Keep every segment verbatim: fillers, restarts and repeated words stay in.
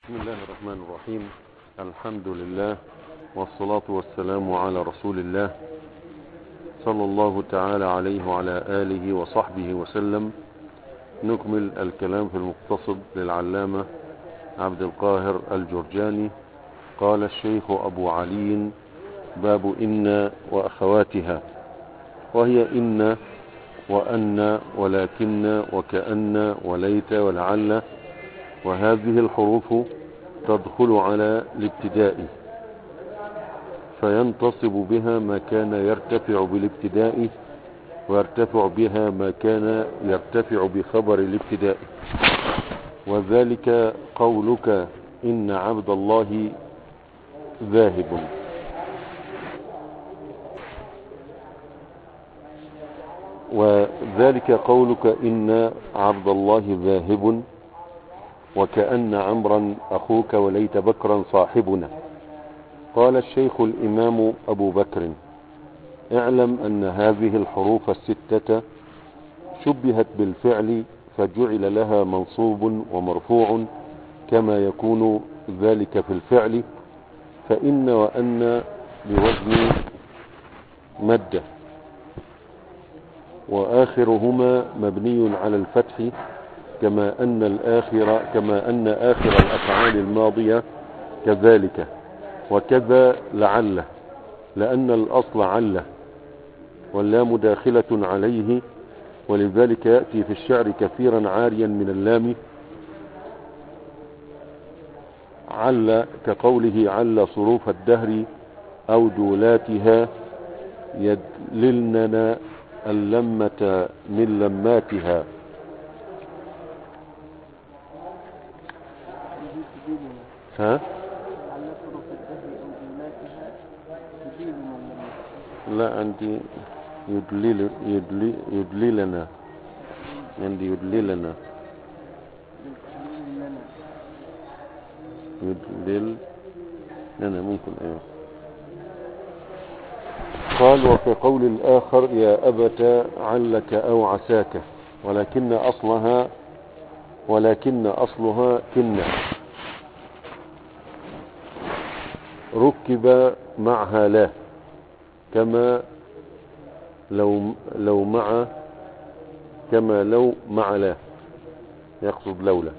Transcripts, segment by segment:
بسم الله الرحمن الرحيم. الحمد لله والصلاة والسلام على رسول الله صلى الله تعالى عليه وعلى آله وصحبه وسلم. نكمل الكلام في المقتصد للعلامة عبد القاهر الجرجاني. قال الشيخ أبو علي: باب إن وأخواتها، وهي إن وأن ولكن وكأن وليت ولعل، وهذه الحروف تدخل على الابتداء فينتصب بها ما كان يرتفع بالابتداء، ويرتفع بها ما كان يرتفع بخبر الابتداء. وذلك قولك إن عبد الله ذاهب، وذلك قولك إن عبد الله ذاهب، وكأن عمرا أخوك وليت بكرا صاحبنا. قال الشيخ الإمام أبو بكر: اعلم أن هذه الحروف الستة شبهت بالفعل فجعل لها منصوب ومرفوع كما يكون ذلك في الفعل، فإن وأن بوزن مد، وآخرهما مبني على الفتح كما أن الآخر كما أن آخر الأفعال الماضية كذلك، وكذا لعل، لأن الأصل عله واللام داخلة عليه، ولذلك يأتي في الشعر كثيرا عاريا من اللام عل، كقوله: عل صروف الدهر أو دولاتها يدللننا اللمة من لماتها. ها؟ لا، عندي يدلل يدلل يدللنا عندي يدللنا يدلل أنا ممكن. أيوه. قال: وفي قول الآخر: يا أبت علك أو عساك، ولكن أصلها ولكن أصلها كنا، ركب معها لا، كما لو لو مع كما لو مع لا، يقصد لولا.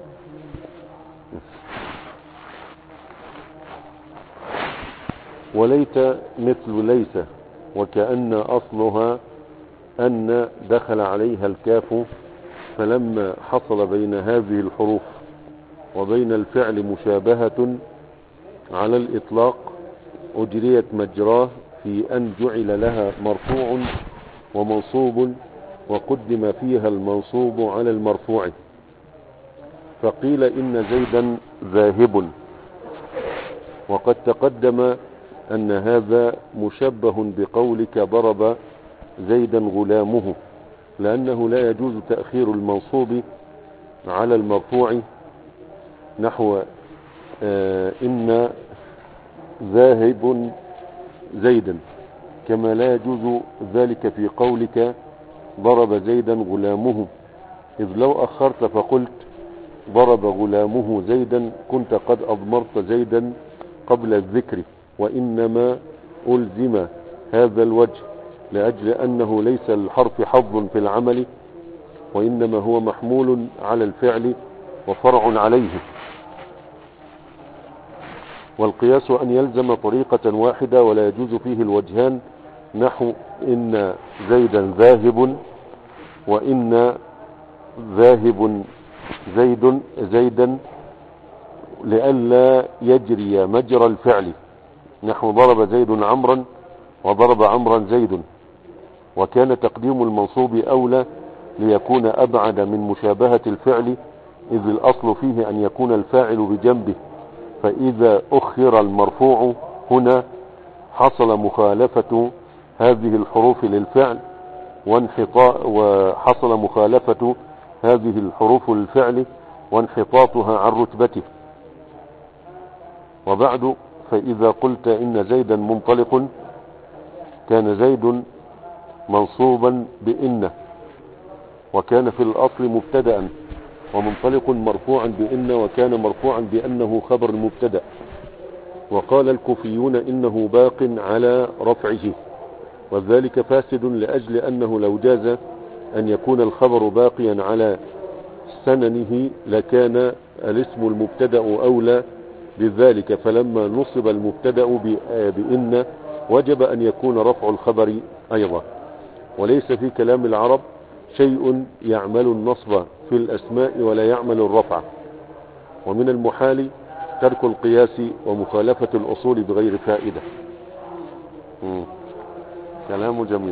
وليت مثل ليس، وكأن أصلها أن دخل عليها الكاف، فلما حصل بين هذه الحروف وبين الفعل مشابهة على الإطلاق أجريت مجراه في أن جعل لها مرفوع ومنصوب، وقدم فيها المنصوب على المرفوع، فقيل إن زيدا ذاهب. وقد تقدم أن هذا مشبه بقولك ضرب زيدا غلامه، لأنه لا يجوز تأخير المنصوب على المرفوع، نحو آه إن ذاهب زيدا، كما لا يجوز ذلك في قولك ضرب زيدا غلامه، إذ لو أخرت فقلت ضرب غلامه زيدا كنت قد أضمرت زيدا قبل الذكر، وإنما ألزم هذا الوجه لأجل أنه ليس الحرف حظ في العمل، وإنما هو محمول على الفعل وفرع عليه. والقياس أن يلزم طريقة واحدة ولا يجوز فيه الوجهان، نحو إن زيدا ذاهب، وإن ذاهب زيد زيدا، لئلا يجري مجرى الفعل، نحو ضرب زيد عمرا وضرب عمرا زيد. وكان تقديم المنصوب أولى ليكون أبعد من مشابهة الفعل، إذ الأصل فيه أن يكون الفاعل بجنبه، فإذا أخر المرفوع هنا حصل مخالفة هذه الحروف للفعل وانحطاء وحصل مخالفة هذه الحروف للفعل وانحطاطها عن رتبته. وبعد، فإذا قلت إن زيدا منطلق كان زيد منصوبا بإن، وكان في الأصل مبتدأ، ومنطلق مرفوعا بإن وكان مرفوعا بأنه خبر المبتدأ. وقال الكوفيون إنه باق على رفعه، وذلك فاسد لأجل أنه لو جاز أن يكون الخبر باقيا على سننه لكان الاسم المبتدأ أولى بذلك، فلما نصب المبتدأ بإن وجب أن يكون رفع الخبر أيضا. وليس في كلام العرب شيء يعمل النصب في الأسماء ولا يعمل الرفع، ومن المحال ترك القياس ومخالفة الأصول بغير فائدة. مم. كلام جميل.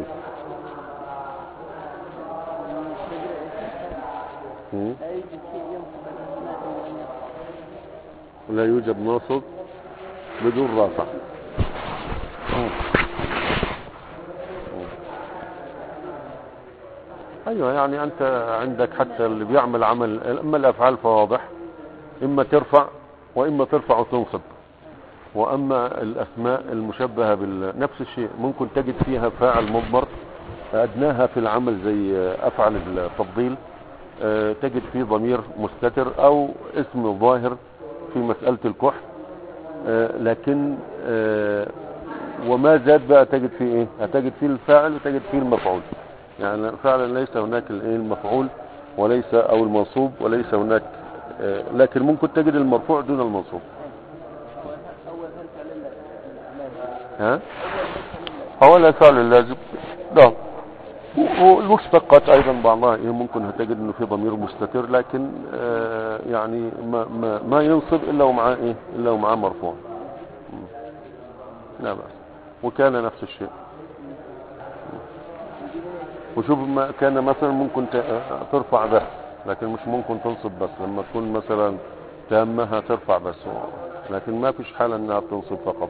مم. لا يوجد ناصب بدون رافع. ايوه، يعني انت عندك حتى اللي بيعمل عمل، اما الافعال فواضح، اما ترفع واما ترفع وتنصب. واما الاسماء المشبهه بنفس الشيء ممكن تجد فيها فاعل مضمر ادناها في العمل زي افعل التفضيل، تجد فيه ضمير مستتر او اسم ظاهر في مسألة الكحل، لكن وما زاد بقى تجد فيه ايه؟ هتجد فيه الفاعل وتجد فيه المفعول. يعني فعلا ليس هناك المفعول وليس او المنصوب وليس هناك، لكن ممكن تجد المرفوع دون المنصوب. ها اول الفعل اللازم ده، والمشتقات ايضا بعضها ايه ممكن هتجد انه في ضمير مستتر، لكن آه يعني ما ما ما ينصب الا ومعاه ايه الا ومعاه مرفوع. لا بأس. وكان نفس الشيء. وشوف ما كان مثلا ممكن ترفع بس، لكن مش ممكن تنصب بس. لما تكون مثلا تامها ترفع بس، لكن ما فيش حالة انها تنصب فقط.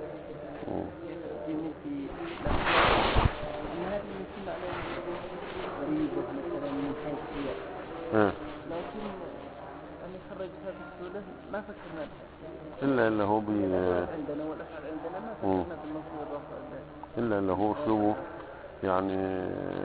اه. لكن أنا خرجتها بسهولة ما فكرنا بها. إلا إلا هو بي عندنا والأفعال عندنا ما فكرنا بالنصب والرفع. إلا إلا هو أسلوبه، يعني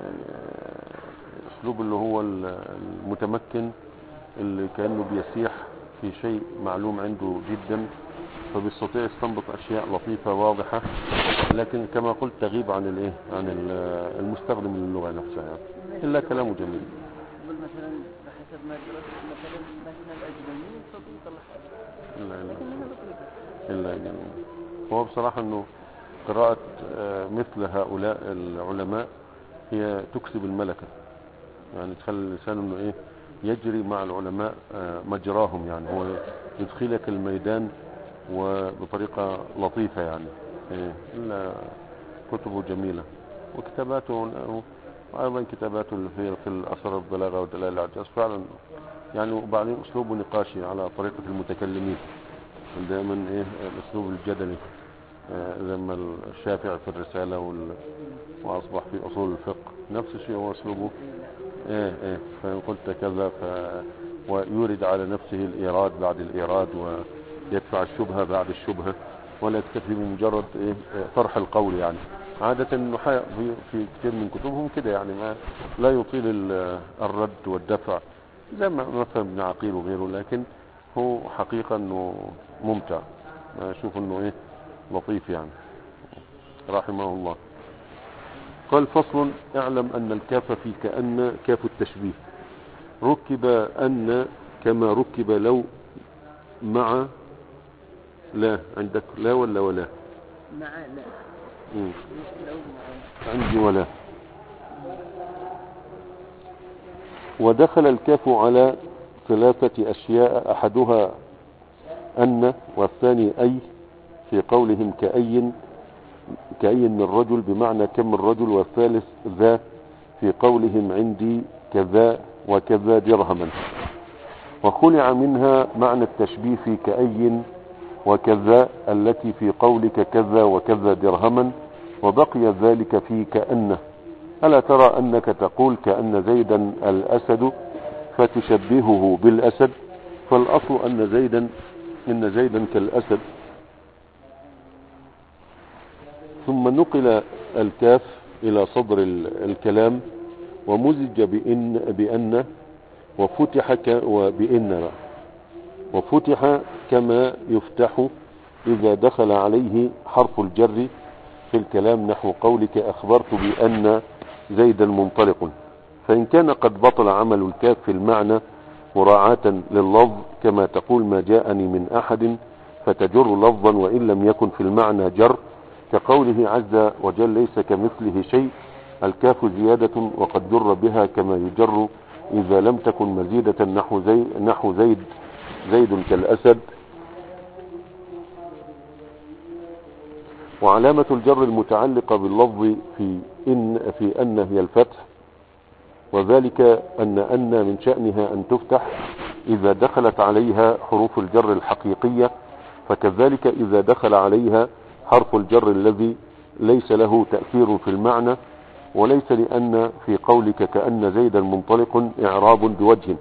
أسلوب اللي هو المتمكن اللي كأنه بيسيح في شيء معلوم عنده جدا، فبيستطيع يستنبط أشياء لطيفة واضحة، لكن كما قلت تغيب عن الإيه عن المستخدم للغة نفسها يعني. إلا كلامه جميل. مثلا بحسب ما درست مثلا مثلا الأجنبي يستطيع يطلع حاجة. إلا إلا لكن هنا إلا إلا هو بصراحة إنه قراءة مثل هؤلاء العلماء هي تكسب الملكة، يعني تخلي الإنسان إنه إيه يجري مع العلماء مجراهم، يعني هو يدخلك الميدان وبطريقة لطيفة يعني. إيه إلا كتبه جميلة وكتاباته، وأيضا كتاباته اللي في في الأثر البلاغة ودلائل الإعجاز فعلا يعني. وبعدين أسلوبه نقاشي على طريقة المتكلمين دائما، إيه الأسلوب الجدلي، زي ما الشافعي في الرسالة وال... وأصبح في أصول الفقه نفس الشيء هو أسلوبه. إيه إيه فإن قلت كذا ف... ويورد على نفسه الإيراد بعد الإيراد، ويدفع الشبهة بعد الشبهة، ولا يكتفي بمجرد إيه طرح القول. يعني عادة النحاة في, في كثير من كتبهم كده، يعني ما لا يطيل الرد والدفع زي ما مثلا ابن عقيل وغيره، لكن هو حقيقة أنه ممتع، أشوف أنه إيه لطيف يعني رحمه الله. قال فصل: اعلم أن الكاف في كأن كاف التشبيه ركب أن كما ركب لو مع لا. عندك لا ولا ولا؟ مع لا. مم. عندي ولا. ودخل الكاف على ثلاثة أشياء، أحدها أن، والثاني أي في قولهم كأي كأي من الرجل بمعنى كم الرجل، والثالث ذا في قولهم عندي كذا وكذا درهما. وخلع منها معنى التشبيه في كأي وكذا التي في قولك كذا وكذا درهما، وبقي ذلك في كأن. ألا ترى أنك تقول كأن زيدا الأسد فتشبهه بالأسد، فالأصل أن زيدا إن زيدا كالأسد. ثم نقل الكاف إلى صدر الكلام ومزج بإن, بأن وفتح ك... وبإن وفتح كما يفتح إذا دخل عليه حرف الجر في الكلام، نحو قولك أخبرت بأن زيدا منطلق. فإن كان قد بطل عمل الكاف في المعنى مراعاة لللفظ، كما تقول ما جاءني من أحد فتجر لفظا وإن لم يكن في المعنى جر، كقوله عز وجل ليس كمثله شيء، الكاف زيادة وقد جر بها كما يجر إذا لم تكن مزيدة، نحو زيد, نحو زيد زيد كالأسد. وعلامة الجر المتعلقة باللفظ في إن في أن هي الفتح، وذلك أن أن من شأنها أن تفتح إذا دخلت عليها حروف الجر الحقيقية، فكذلك إذا دخل عليها حرف الجر الذي ليس له تأثير في المعنى، وليس لأن في قولك كأن زيدا منطلق إعراب بوجه.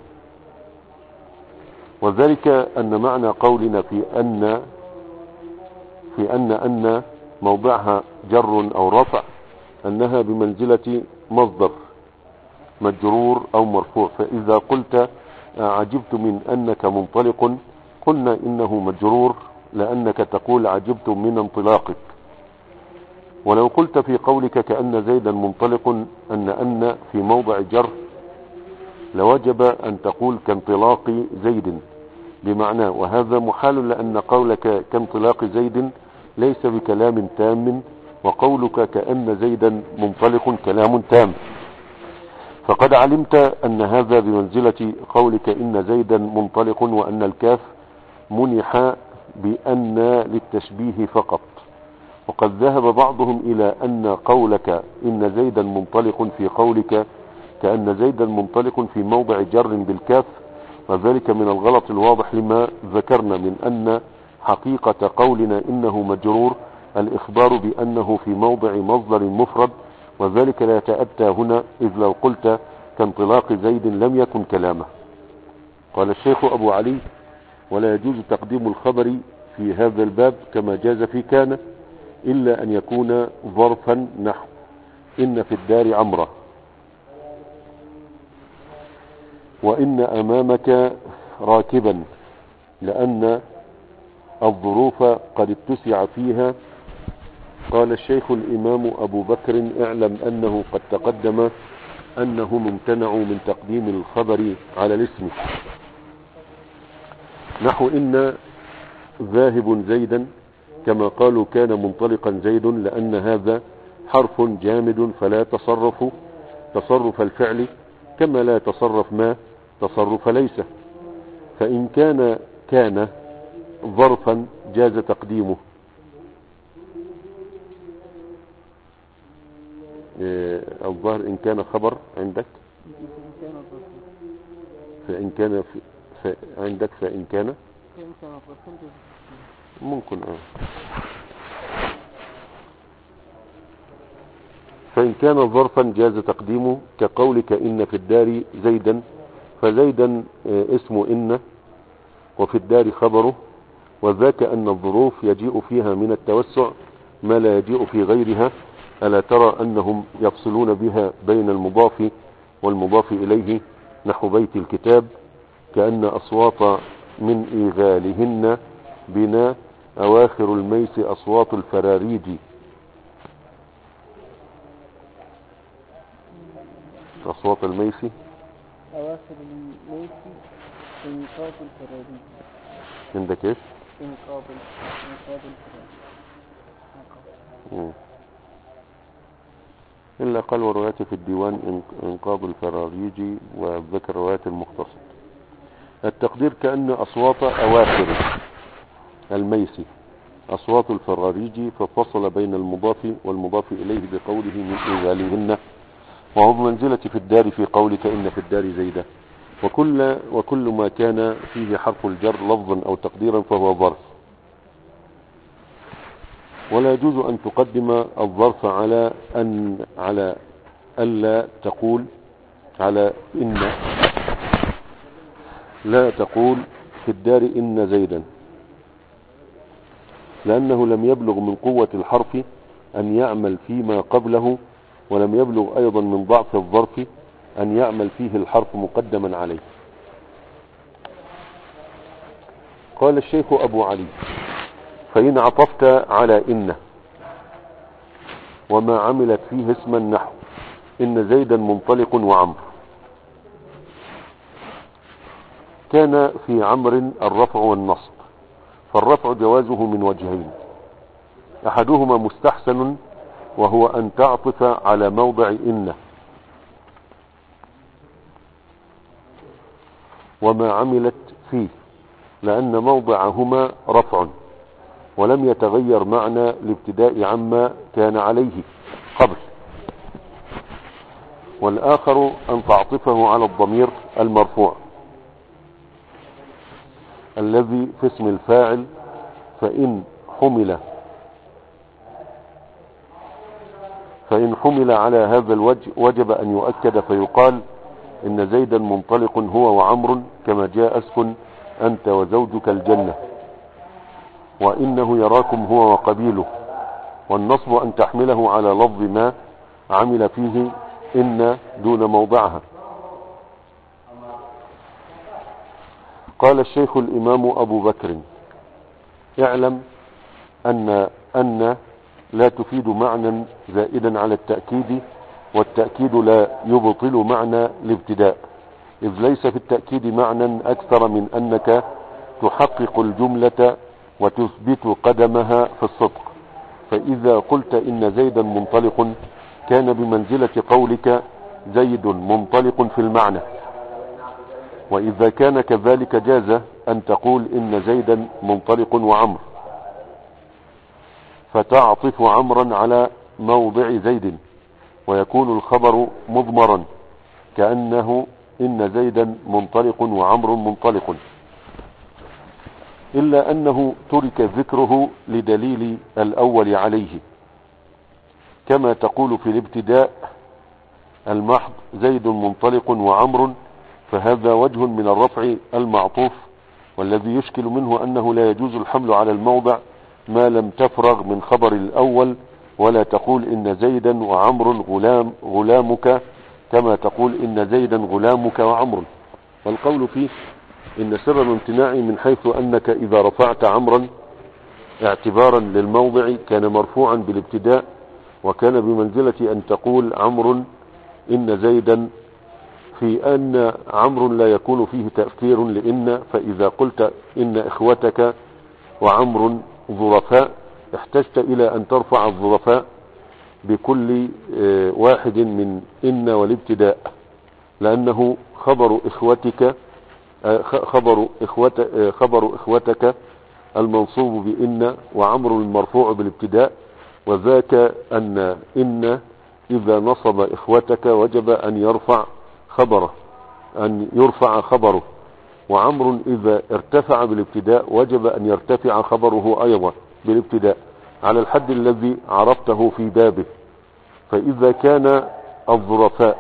وذلك أن معنى قولنا في أن في أن أن موضعها جر أو رفع أنها بمنزلة مصدر مجرور أو مرفوع. فإذا قلت عجبت من أنك منطلق، قلنا إنه مجرور لأنك تقول عجبت من انطلاقك. ولو قلت في قولك كأن زيدا منطلق أن أن في موضع جر، لوجب أن تقول كانطلاق زيد بمعنى، وهذا محال لأن قولك كانطلاق زيد ليس بكلام تام، وقولك كأن زيدا منطلق كلام تام. فقد علمت أن هذا بمنزلة قولك إن زيدا منطلق، وأن الكاف منح بأن للتشبيه فقط. وقد ذهب بعضهم إلى أن قولك إن زيدا منطلق في قولك كأن زيدا منطلق في موضع جر بالكاف، وذلك من الغلط الواضح لما ذكرنا من أن حقيقة قولنا إنه مجرور الإخبار بأنه في موضع مصدر مفرد، وذلك لا يتأتى هنا، إذ لو قلت كانطلاق زيد لم يكن كلامه. قال الشيخ أبو علي: ولا يجوز تقديم الخبر في هذا الباب كما جاز في كان، إلا أن يكون ظرفا، نحو إن في الدار عمرة، وإن أمامك راكبا، لأن الظروف قد اتسع فيها. قال الشيخ الإمام أبو بكر: اعلم أنه قد تقدم أنه ممتنع من تقديم الخبر على الاسم، نحو إن ذاهب زيدا، كما قالوا كان منطلقا زيد، لأن هذا حرف جامد فلا تصرف تصرف الفعل، كما لا تصرف ما تصرف ليس. فإن كان كان ظرفا جاز تقديمه. الظاهر إن كان خبر عندك، فإن كان في عندك فإن كان ممكن آه. فإن كان ظرفا جاز تقديمه، كقولك إن في الدار زيدا، فزيدا اسم إن، وفي الدار خبره، وذاك أن الظروف يجيء فيها من التوسع ما لا يجيء في غيرها. ألا ترى أنهم يفصلون بها بين المضاف والمضاف إليه، نحو بيت الكتاب، كأن أصوات من إيغالهن بنا أواخر الميس أصوات الفراريج. أصوات الميس أواخر الميس إنقاذ الفراريج. عندك إيش؟ إنقاذ إنقاذ الفراريج. إلا قال وروايات في الديوان إنقاذ الفراريج، وذكر روايات المختصر. التقدير كأن أصوات أواخر الميس أصوات الفراريج، ففصل بين المضاف والمضاف إليه بقوله من إيغالهن، وهو بمنزلة في الدار في قولك إن في الدار زيدة. وكل, وكل ما كان فيه حرف الجر لفظا أو تقديرا فهو ظرف. ولا يجوز أن تقدم الظرف على أن على ألا تقول على إن، لا تقول في الدار إن زيدا، لأنه لم يبلغ من قوة الحرف أن يعمل فيما قبله، ولم يبلغ أيضا من ضعف الظرف أن يعمل فيه الحرف مقدما عليه. قال الشيخ أبو علي: فإن عطفت على إن وما عملت فيه اسما نحو إن زيدا منطلق وعمر، كان في عمر الرفع والنصب، فالرفع جوازه من وجهين: أحدهما مستحسن وهو أن تعطف على موضع إن وما عملت فيه، لأن موضعهما رفع ولم يتغير معنى الابتداء عما كان عليه قبل. والآخر أن تعطفه على الضمير المرفوع الذي في اسم الفاعل، فإن حمل فإن حمل على هذا الوجه وجب أن يؤكد فيقال إن زيدا منطلق هو وعمر، كما جاء: اسكن أنت وزوجك الجنة، وإنه يراكم هو وقبيله. والنصب أن تحمله على لفظ ما عمل فيه إن دون موضعها. قال الشيخ الإمام أبو بكر: اعلم أن أن لا تفيد معنى زائدا على التأكيد، والتأكيد لا يبطل معنى الابتداء، إذ ليس في التأكيد معنى أكثر من أنك تحقق الجملة وتثبت قدمها في الصدق. فإذا قلت إن زيدا منطلق كان بمنزلة قولك زيد منطلق في المعنى، وإذا كان كذلك جاز أن تقول إن زيدا منطلق وعمر، فتعطف عمرا على موضع زيد، ويكون الخبر مضمرا كأنه إن زيدا منطلق وعمر منطلق، إلا أنه ترك ذكره لدليل الأول عليه، كما تقول في الابتداء المحض زيد منطلق وعمر، فهذا وجه من الرفع المعطوف، والذي يشكل منه أنه لا يجوز الحمل على الموضع ما لم تفرغ من خبر الأول، ولا تقول إن زيدا وعمر غلام غلامك، كما تقول إن زيدا غلامك وعمر. والقول فيه إن سر الامتناع من حيث أنك إذا رفعت عمرا اعتبارا للموضع كان مرفوعا بالابتداء، وكان بمنزلة أن تقول عمرو إن زيدا، في أن عمرو لا يكون فيه تأثير لإن، فإذا قلت إن إخوتك وعمرو ظرفاء احتجت إلى أن ترفع الظرفاء بكل واحد من إن والابتداء، لأنه خبر إخوتك خبر إخوت خبر إخوتك المنصوب بإن، وعمرو المرفوع بالابتداء، وذاك أن إن إذا نصب إخوتك وجب أن يرفع خبره أن يرفع خبره، وعمرو إذا ارتفع بالابتداء وجب أن يرتفع خبره أيضا بالابتداء، على الحد الذي عرفته في بابه. فإذا كان الظرفاء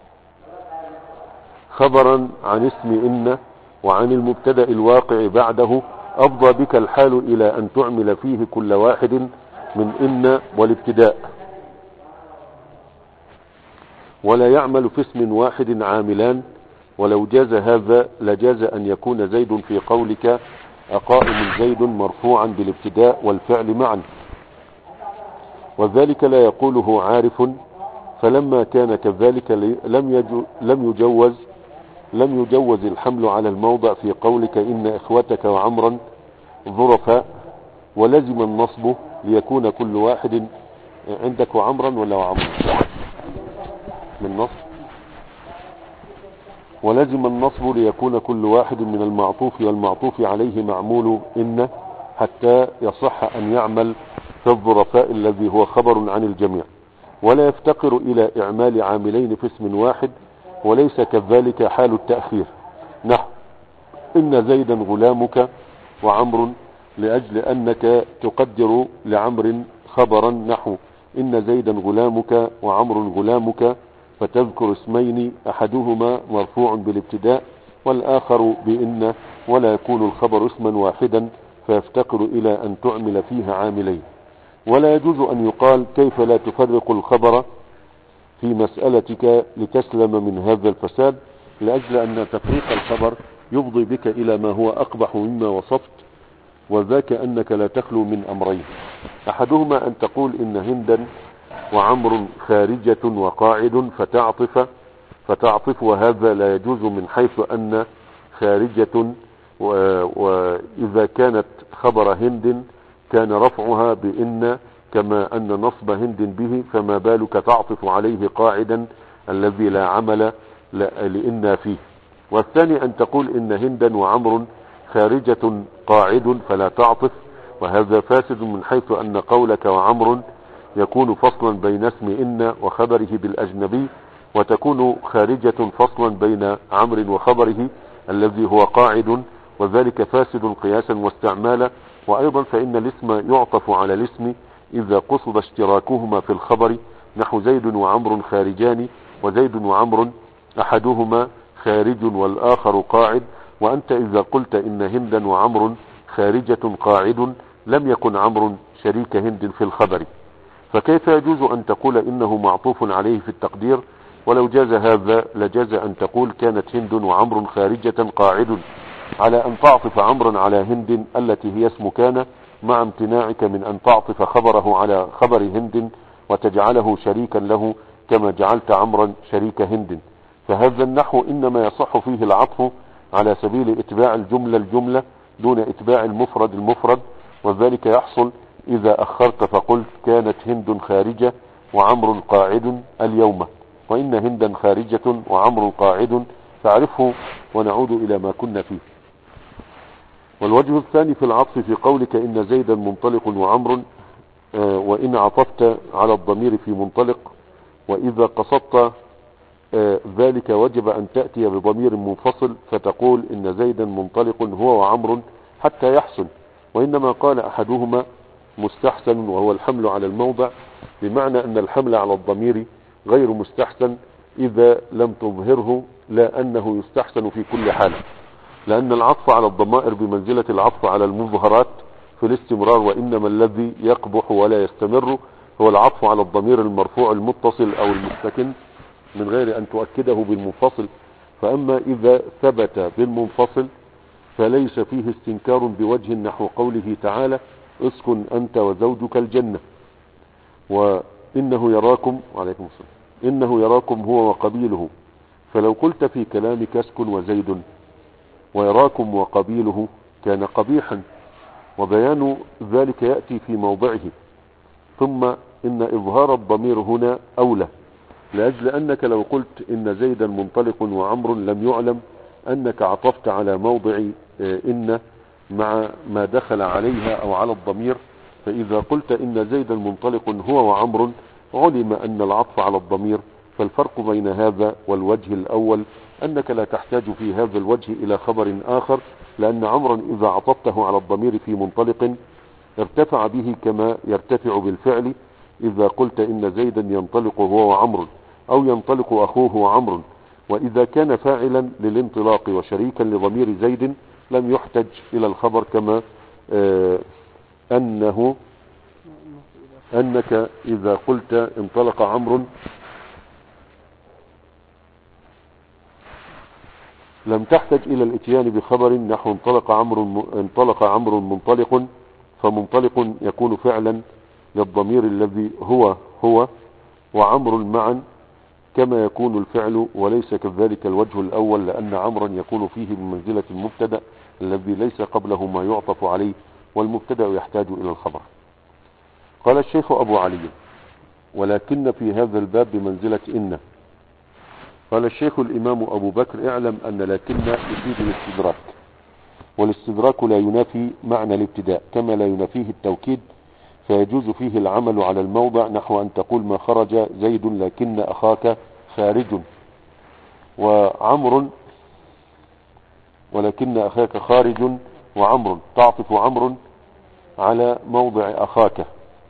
خبرا عن اسم إن وعن المبتدأ الواقع بعده، أفضى بك الحال إلى أن تعمل فيه كل واحد من إن والابتداء، ولا يعمل في اسم واحد عاملان. ولو جاز هذا لجاز أن يكون زيد في قولك أقائم زيد مرفوعا بالابتداء والفعل معا، وذلك لا يقوله عارف. فلما كان كذلك لم لم يجوز لم يجوز الحمل على الموضع في قولك إن إخوتك وعمرا ظرفاء، ولزم النصب ليكون كل واحد عندك وعمرا ولا وعمرا من نصب ولزم النصب ليكون كل واحد من المعطوف والمعطوف عليه معمول إن، حتى يصح أن يعمل في الظرفاء الذي هو خبر عن الجميع، ولا يفتقر إلى إعمال عاملين في اسم واحد، وليس كذلك حال التأخير. نحو إن زيدا غلامك وعمر، لأجل أنك تقدر لعمر خبرا نحو إن زيدا غلامك وعمر غلامك، فتذكر اسمين أحدهما مرفوع بالابتداء والآخر بإن، ولا يكون الخبر اسما واحدا، فيفتقر إلى أن تعمل فيها عاملين. ولا يجوز أن يقال كيف لا تفرق الخبر في مسألتك لتسلم من هذا الفساد، لأجل أن تفريق الخبر يفضي بك إلى ما هو أقبح مما وصفت، وذاك أنك لا تخلو من أمرين. أحدهما أن تقول إن هندا وعمر خارجة وقاعد فتعطف فتعطف وهذا لا يجوز من حيث أن خارجة، وإذا كانت خبر هند كان رفعها بإن كما أن نصب هند به، فما بالك تعطف عليه قاعدا الذي لا عمل لإن فيه. والثاني أن تقول إن هندا وعمر خارجة قاعد فلا تعطف، وهذا فاسد من حيث أن قولك وعمر يكون فصلا بين اسم إن وخبره بالأجنبي، وتكون خارجة فصلا بين عمر وخبره الذي هو قاعد، وذلك فاسد قياسا واستعمالا. وأيضا فإن الاسم يعطف على الاسم إذا قصد اشتراكهما في الخبر، نحو زيد وعمر خارجان، وزيد وعمر أحدهما خارج والآخر قاعد. وأنت إذا قلت إن هندا وعمر خارجة قاعد لم يكن عمر شريك هند في الخبر، فكيف يجوز أن تقول إنه معطوف عليه في التقدير؟ ولو جاز هذا لجاز أن تقول كانت هند وعمر خارجة قاعد، على أن تعطف عمرا على هند التي هي اسم كان، مع امتناعك من أن تعطف خبره على خبر هند وتجعله شريكا له كما جعلت عمرا شريك هند. فهذا النحو إنما يصح فيه العطف على سبيل اتباع الجملة الجملة دون اتباع المفرد المفرد، وذلك يحصل إذا أخرت فقلت كانت هند خارجة وعمر قاعد اليوم، وإن هندا خارجة وعمر قاعد، فاعرفه ونعود إلى ما كنا فيه. والوجه الثاني في العطف في قولك إن زيدا منطلق وعمر، آه وإن عطفت على الضمير في منطلق، وإذا قصدت آه ذلك وجب أن تأتي بضمير منفصل فتقول إن زيدا منطلق هو وعمر حتى يحسن. وإنما قال أحدهما مستحسن وهو الحمل على الموضع، بمعنى أن الحمل على الضمير غير مستحسن إذا لم تظهره، لا أنه يستحسن في كل حال، لأن العطف على الضمائر بمنزلة العطف على المظهرات في الاستمرار، وإنما الذي يقبح ولا يستمر هو العطف على الضمير المرفوع المتصل أو المسكن من غير أن تؤكده بالمنفصل. فأما إذا ثبت بالمنفصل فليس فيه استنكار بوجه، نحو قوله تعالى اسكن أنت وزوجك الجنة، وإنه يراكم وعليكم السلام إنه يراكم هو وقبيله. فلو قلت في كلامك اسكن وزيد ويراكم وقبيله كان قبيحا، وبيان ذلك يأتي في موضعه. ثم إن إظهار الضمير هنا أولى، لأجل أنك لو قلت إن زيدا منطلق وعمر لم يعلم أنك عطفت على موضع إن مع ما دخل عليها أو على الضمير، فإذا قلت إن زيدا منطلق هو وعمر علم أن العطف على الضمير. فالفرق بين هذا والوجه الأول أنك لا تحتاج في هذا الوجه إلى خبر آخر، لأن عمرا إذا عطفته على الضمير في منطلق ارتفع به كما يرتفع بالفعل إذا قلت إن زيدا ينطلق هو وعمر، أو ينطلق أخوه وعمر. وإذا كان فاعلا للانطلاق وشريكا لضمير زيد لم يحتج إلى الخبر، كما آه أنه أنك إذا قلت انطلق عمرو لم تحتج إلى الاتيان بخبر، نحو انطلق عمرو انطلق عمرو منطلق، فمنطلق يكون فعلا للضمير الذي هو هو وعمر معا كما يكون الفعل، وليس كذلك الوجه الأول، لأن عمرا يكون فيه بمنزلة المبتدأ الذي ليس قبله ما يعطف عليه، والمبتدأ يحتاج إلى الخبر. قال الشيخ أبو علي ولكن في هذا الباب بمنزلة إن. قال الشيخ الإمام أبو بكر اعلم أن لكن يفيد الاستدراك، والاستدراك لا ينافي معنى الابتداء كما لا ينافيه التوكيد، فيجوز فيه العمل على الموضع، نحو أن تقول ما خرج زيد لكن أخاك خارج، وعمر ولكن أخاك خارج وعمر، تعطف عمر على موضع أخاك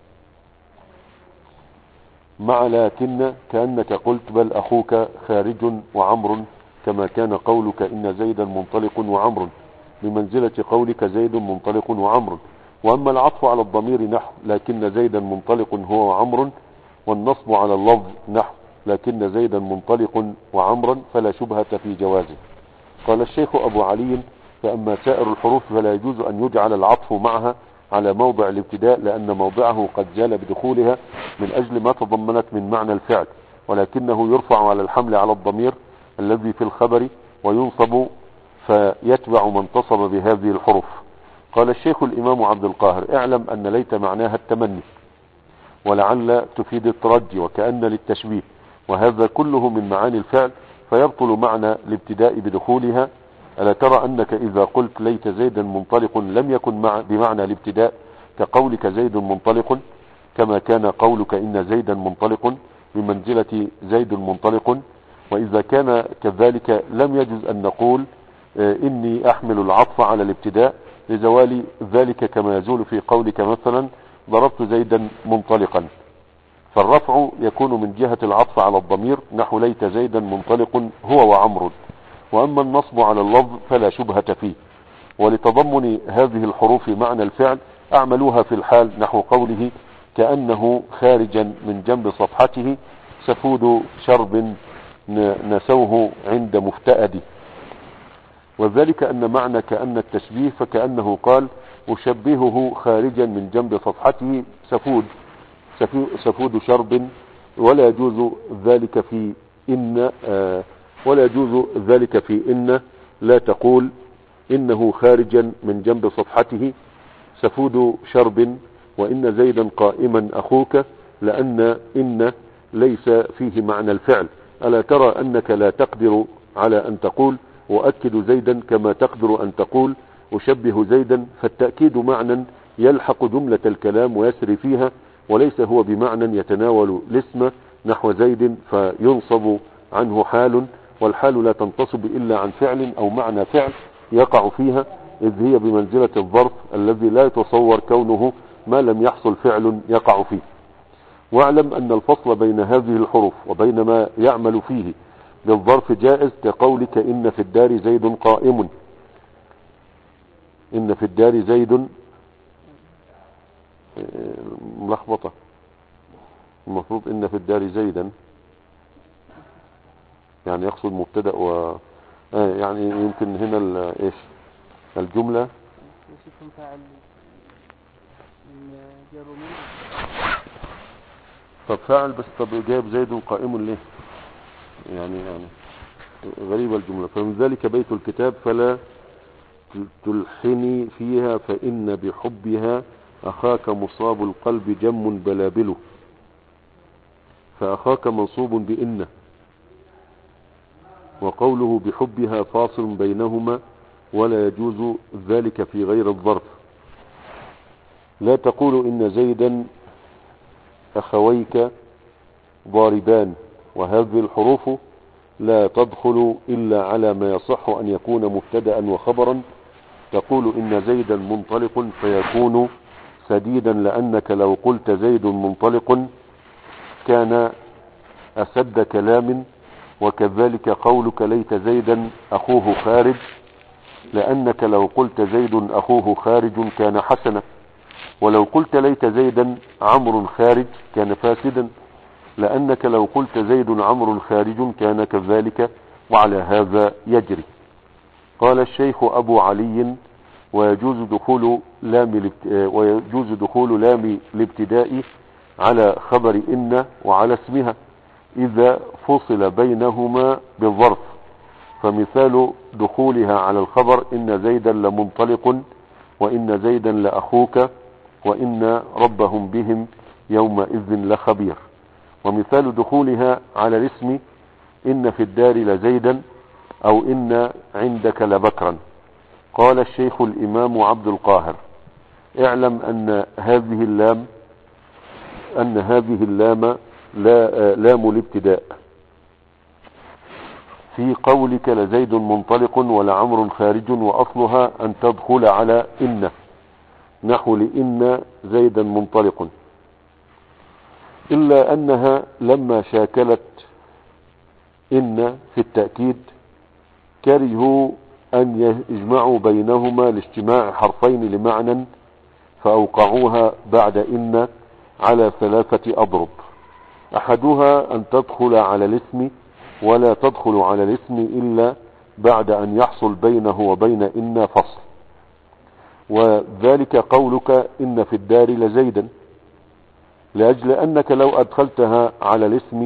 مع لكن كأنك قلت بل أخوك خارج وعمر، كما كان قولك إن زيدا منطلق وعمر بمنزلة قولك زيد منطلق وعمر. وأما العطف على الضمير نحو لكن زيدا منطلق هو وعمر، والنصب على اللفظ نحو لكن زيدا منطلق وعمرا، فلا شبهة في جوازه. قال الشيخ أبو علي فأما سائر الحروف فلا يجوز أن يجعل العطف معها على موضع الابتداء، لأن موضعه قد زال بدخولها من أجل ما تضمنت من معنى الفعل، ولكنه يرفع على الحمل على الضمير الذي في الخبر وينصب فيتبع من انتصب بهذه الحروف. قال الشيخ الإمام عبد القاهر: اعلم أن ليت معناها التمني، ولعل تفيد الترجي وكأن للتشبيه، وهذا كله من معاني الفعل، فيبطل معنى الابتداء بدخولها. ألا ترى أنك إذا قلت ليت زيدا منطلق لم يكن مع بمعنى الابتداء، كقولك زيد منطلق، كما كان قولك إن زيدا منطلق بمنزلة زيد منطلق. وإذا كان كذلك لم يجوز أن نقول إني أحمل العطف على الابتداء لزوال ذلك، كما يزول في قولك مثلا ضربت زيدا منطلقا، فالرفع يكون من جهة العطف على الضمير نحو ليت زيدا منطلق هو وعمر. وأما النصب على اللفظ فلا شبهة فيه. ولتضمن هذه الحروف معنى الفعل أعملوها في الحال نحو قوله كأنه خارجا من جنب صفحته سفود شرب نسوه عند مفتأد. وذلك أن معنى كأن التشبيه، فكأنه قال أشبهه خارجا من جنب صفحته سفود سفود شرب، ولا يجوز ذلك في إن آه ولا يجوز ذلك في إن لا تقول إنه خارجا من جنب صفحته سفود شرب وإن زيدا قائما أخوك، لأن إن ليس فيه معنى الفعل. ألا ترى أنك لا تقدر على أن تقول أؤكد زيدا كما تقدر أن تقول أشبه زيدا، فالتأكيد معنى يلحق جملة الكلام ويسري فيها، وليس هو بمعنى يتناول الاسم نحو زيد فينصب عنه حال، والحال لا تنتصب إلا عن فعل أو معنى فعل يقع فيها، إذ هي بمنزلة الظرف الذي لا يتصور كونه ما لم يحصل فعل يقع فيه. واعلم أن الفصل بين هذه الحروف وبين ما يعمل فيه بالظرف جائز، كقولك إن في الدار زيد قائم. إن في الدار زيد ملخبطة، المفروض إن في الدار زيدا يعني يقصد مبتدأ و آه يعني يمكن هنا ال... ايش الجملة طب فاعل بس، طب جايب زيد قائم ليه؟ يعني يعني غريبة الجملة. فمن ذلك بيت الكتاب فلا تلحني فيها فإن بحبها أخاك مصاب القلب جم بلابله، فأخاك منصوب بإن، وقوله بحبها فاصل بينهما ولا يجوز ذلك في غير الظرف. لا تقول إن زيدا أخويك ضاربان، وهذه الحروف لا تدخل إلا على ما يصح أن يكون مبتدأ وخبرا. تقول إن زيدا منطلق فيكون سديدا، لأنك لو قلت زيد منطلق كان أسد كلام، وكذلك قولك ليت زيدا أخوه خارج، لأنك لو قلت زيد أخوه خارج كان حسنا، ولو قلت ليت زيدا عمرو خارج كان فاسدا، لأنك لو قلت زيد عمرو خارج كان كذلك، وعلى هذا يجري. قال الشيخ أبو علي: ويجوز دخول لام ويجوز دخول لام الابتداء على خبر إن وعلى اسمها إذا فصل بينهما بالظرف، فمثال دخولها على الخبر إن زيدا لمنطلق، وإن زيدا لأخوك، وإن ربهم بهم يومئذ لخبير. ومثال دخولها على الاسم إن في الدار لزيدا، أو إن عندك لبكرا. قال الشيخ الإمام عبد القاهر: اعلم أن هذه اللام أن هذه اللام لا لام الابتداء في قولك لزيد منطلق ولعمر خارج، وأصلها أن تدخل على إن نحو لإن زيدا منطلق، إلا أنها لما شاكلت إن في التأكيد كرهوا أن يجمعوا بينهما لاجتماع حرفين لمعنى، فأوقعوها بعد إن على ثلاثة أضرب: أحدها أن تدخل على الاسم ولا تدخل على الاسم إلا بعد أن يحصل بينه وبين إن فصل. وذلك قولك إن في الدار لزيدا، لأجل أنك لو أدخلتها على الاسم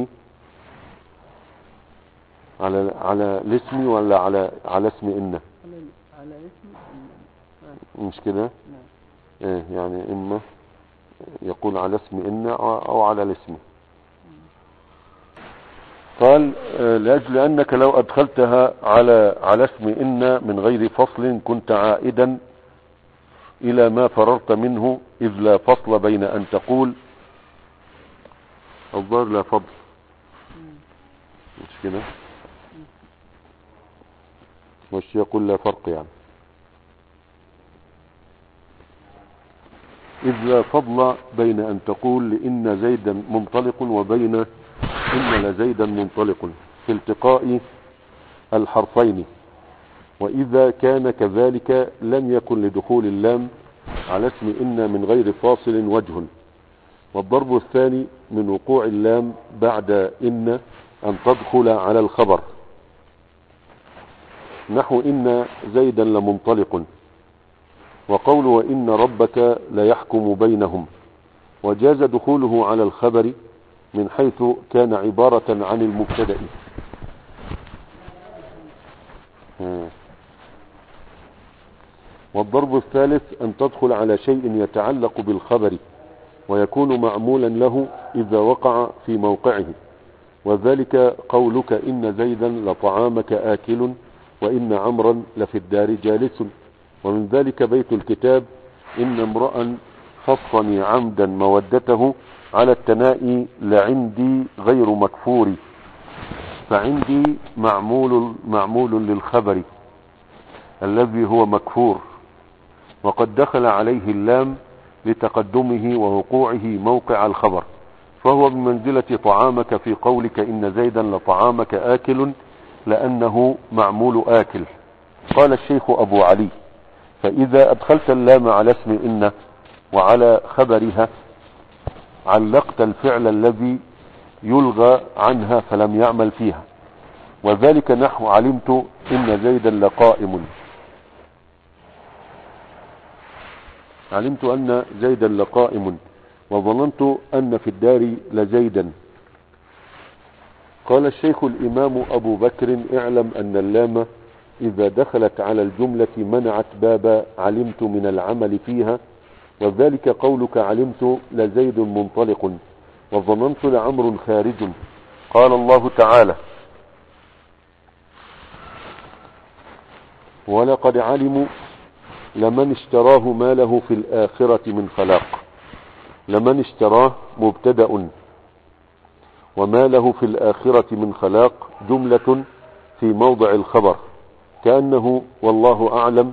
على على الاسم ولا على على اسم إن، على اسم مش كده؟ ايه يعني إما يقول على اسم إن أو على الاسم. قال لأجل أنك لو أدخلتها على على اسم إن من غير فصل كنت عائدا إلى ما فررت منه، إذ لا فصل بين أن تقول الظاهر لا فضل، مش كده؟ مش يقول لا فرق يعني، إذ لا فضل بين أن تقول لإن زيدا منطلق وبين إن لزيدا منطلق في التقاء الحرفين. وإذا كان كذلك لم يكن لدخول اللام على اسم إن من غير فاصل وجه. والضرب الثاني من وقوع اللام بعد إن أن تدخل على الخبر، نحو إن زيدا لمنطلق، وقول وإن ربك ليحكم بينهم، وجاز دخوله على الخبر من حيث كان عبارة عن المبتدأ. والضرب الثالث أن تدخل على شيء يتعلق بالخبر ويكون معمولا له إذا وقع في موقعه، وذلك قولك إن زيدا لطعامك آكل وإن عمرا لفي الدار جالس. ومن ذلك بيت الكتاب إن امرأ خصني عمدا مودته على التناء لعندي غير مكفور، فعندي معمول معمول للخبر الذي هو مكفور، وقد دخل عليه اللام لتقدمه ووقوعه موقع الخبر، فهو بمنزلة طعامك في قولك إن زيدا لطعامك آكل، لأنه معمول آكل. قال الشيخ أبو علي: فإذا أدخلت اللام على اسم إن وعلى خبرها علقت الفعل الذي يلغى عنها فلم يعمل فيها، وذلك نحو علمت إن زيدا لقائم، علمت أن زيدا لقائم وظننت أن في الدار لزيدا. قال الشيخ الإمام أبو بكر: اعلم أن اللام إذا دخلت على الجملة منعت باب علمت من العمل فيها، وذلك قولك علمت لزيد منطلق وظننت لعمر خارج. قال الله تعالى: ولقد علموا لمن اشتراه ما له في الآخرة من خلاق. لمن اشتراه مبتدأ، وما له في الآخرة من خلاق جملة في موضع الخبر، كأنه والله أعلم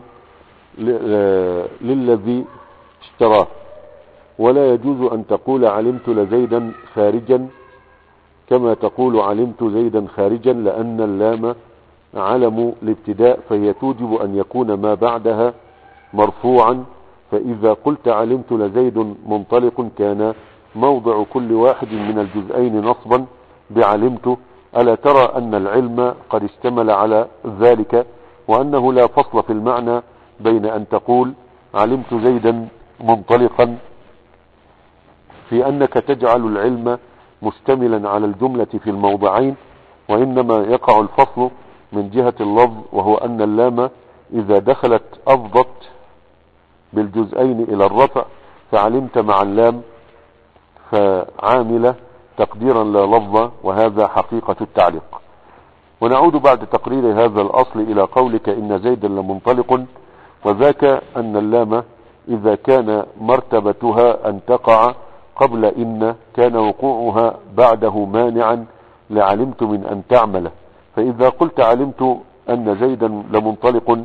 للذي اشتراه. ولا يجوز أن تقول علمت لزيدا خارجا كما تقول علمت زيدا خارجا، لأن اللام علم الابتداء، فهي توجب أن يكون ما بعدها مرفوعا. فإذا قلت علمت لزيد منطلق كان موضع كل واحد من الجزئين نصبا بعلمت. ألا ترى أن العلم قد اشتمل على ذلك، وأنه لا فصل في المعنى بين أن تقول علمت زيدا منطلقا في أنك تجعل العلم مشتملا على الجملة في الموضعين، وإنما يقع الفصل من جهة اللفظ، وهو أن اللام إذا دخلت أفضت بالجزئين إلى الرفع، فعلمت مع اللام فعاملة تقديرا لا لفظا، وهذا حقيقة التعليق. ونعود بعد تقرير هذا الأصل إلى قولك إن زيدا لمنطلق، وذاك أن اللام إذا كان مرتبتها أن تقع قبل إن كان وقوعها بعده مانعا لعلمت من أن تعمل. فإذا قلت علمت أن زيدا لمنطلق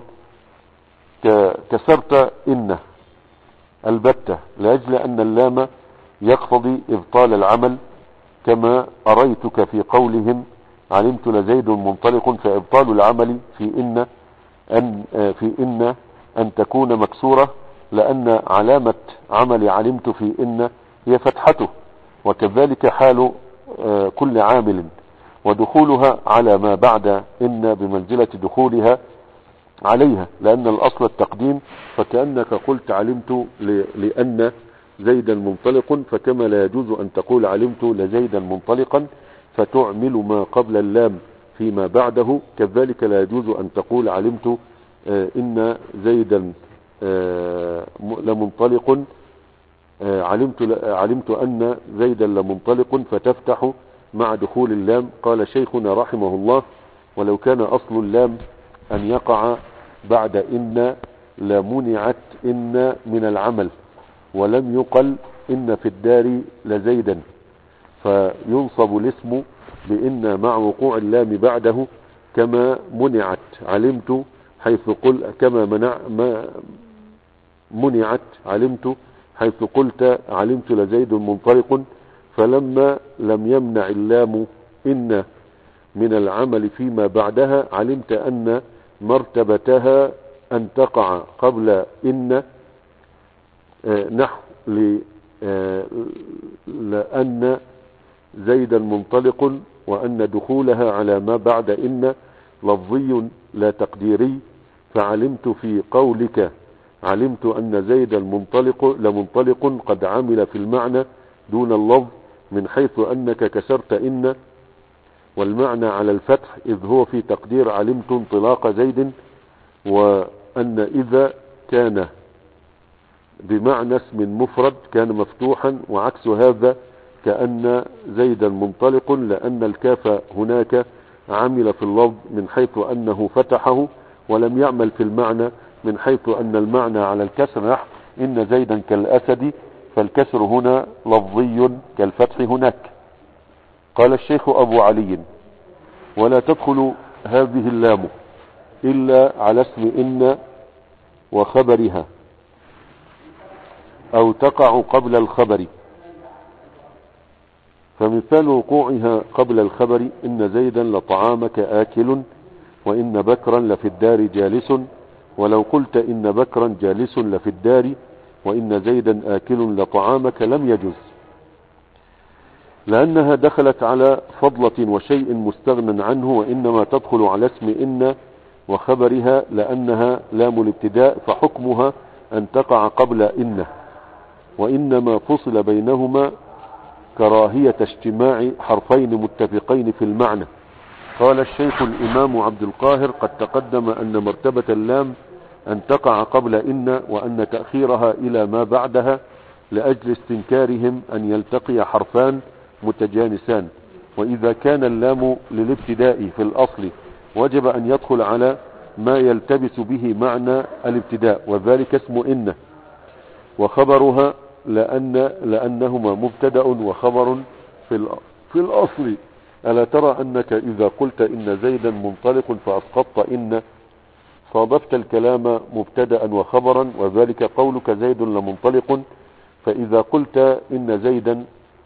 كسرت إن البتة، لأجل أن اللام يقتضي إبطال العمل، كما أريتك في قولهم علمت لزيد منطلق، فإبطال العمل في إن أن في إن أن تكون مكسورة، لأن علامة عمل علمت في إن هي فتحته، وكذلك حال كل عامل. ودخولها على ما بعد إن بمنزلة دخولها عليها، لأن الأصل التقديم، فكأنك قلت علمت لأن زيدا منطلق، فكما لا يجوز أن تقول علمت لزيدا منطلقا فتعمل ما قبل اللام فيما بعده، كذلك لا يجوز أن تقول علمت إن زيدا لمنطلق علمت علمت أن زيدا لمنطلق فتفتح مع دخول اللام. قال شيخنا رحمه الله: ولو كان أصل اللام أن يقع بعد إن لمنعت إن من العمل، ولم يقل إن في الدار لزيدا، فينصب الاسم بإن مع وقوع اللام بعده، كما منعت علمت حيث قل كما منع ما منعت علمت حيث قلت علمت لزيد منطلق، فلما لم يمنع اللام إن من العمل فيما بعدها علمت أن مرتبتها أن تقع قبل إن نحو لأن زيدا منطلق، وأن دخولها على ما بعد إن لفظي لا تقديري، فعلمت في قولك علمت أن زيدا منطلق لمنطلق قد عمل في المعنى دون اللفظ، من حيث أنك كسرت إن والمعنى على الفتح، إذ هو في تقدير علمت انطلاق زيد، وأن إذا كان بمعنى اسم مفرد كان مفتوحا، وعكس هذا كأن زيدا منطلق، لأن الكاف هناك عمل في اللفظ من حيث أنه فتحه، ولم يعمل في المعنى من حيث أن المعنى على الكسر، نحو إن زيدا كالأسد، فالكسر هنا لفظي كالفتح هناك. قال الشيخ أبو علي: ولا تدخل هذه اللام إلا على اسم إن وخبرها، أو تقع قبل الخبر، فمثال وقوعها قبل الخبر: إن زيدا لطعامك آكل، وإن بكرا لفي الدار جالس، ولو قلت إن بكرا جالس لفي الدار، وإن زيدا آكل لطعامك لم يجز، لأنها دخلت على فضلة وشيء مستغنى عنه، وإنما تدخل على اسم إن وخبرها لأنها لام الابتداء، فحكمها أن تقع قبل إن، وإنما فصل بينهما كراهية اجتماع حرفين متفقين في المعنى. قال الشيخ الإمام عبد القاهر: قد تقدم أن مرتبة اللام أن تقع قبل إن، وأن تأخيرها إلى ما بعدها لأجل استنكارهم أن يلتقي حرفان متجانسان، وإذا كان اللام للابتداء في الأصل وجب أن يدخل على ما يلتبس به معنى الابتداء، وذلك اسم إن وخبرها، لأن لأنهما مبتدأ وخبر في في الأصل. ألا ترى أنك إذا قلت إن زيدا منطلق فأسقطت إن، صادفت الكلام مبتدأ وخبرا، وذلك قولك زيد لمنطلق، فإذا قلت إن زيدا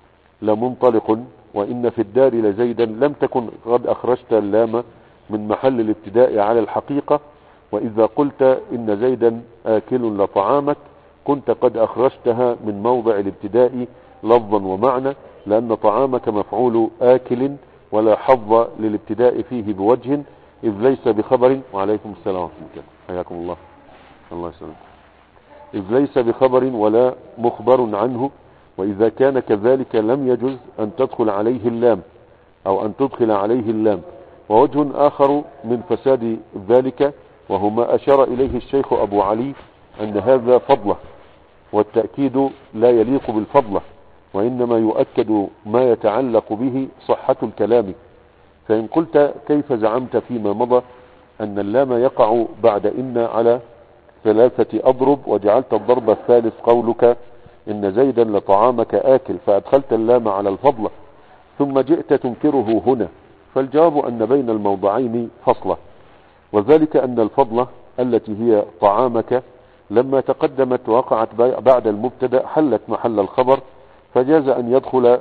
لمنطلق وإن في الدار لزيدا لم تكن قد أخرجت اللام من محل الابتداء على الحقيقة، وإذا قلت إن زيدا آكل لطعامك كنت قد أخرجتها من موضع الابتداء لفظا ومعنى، لأن طعامك مفعول آكل، ولا حظ للابتداء فيه بوجه، إذ ليس بخبر. وعليكم السلام ورحمة الله، حياكم الله. الله يسلمك. إذ ليس بخبر ولا مخبر عنه، وإذا كان كذلك لم يجز أن تدخل عليه اللام أو أن تدخل عليه اللام. ووجه آخر من فساد ذلك، وهو ما أشار إليه الشيخ أبو علي، أن هذا فضله، والتأكيد لا يليق بالفضله، وإنما يؤكد ما يتعلق به صحة الكلام. فإن قلت كيف زعمت فيما مضى أن اللام يقع بعد إن على ثلاثة أضرب، وجعلت الضرب الثالث قولك إن زيدا لطعامك آكل، فأدخلت اللام على الفضلة، ثم جئت تنكره هنا، فالجواب أن بين الموضعين فصلة، وذلك أن الفضلة التي هي طعامك لما تقدمت وقعت بعد المبتدأ حلت محل الخبر، فجاز أن يدخل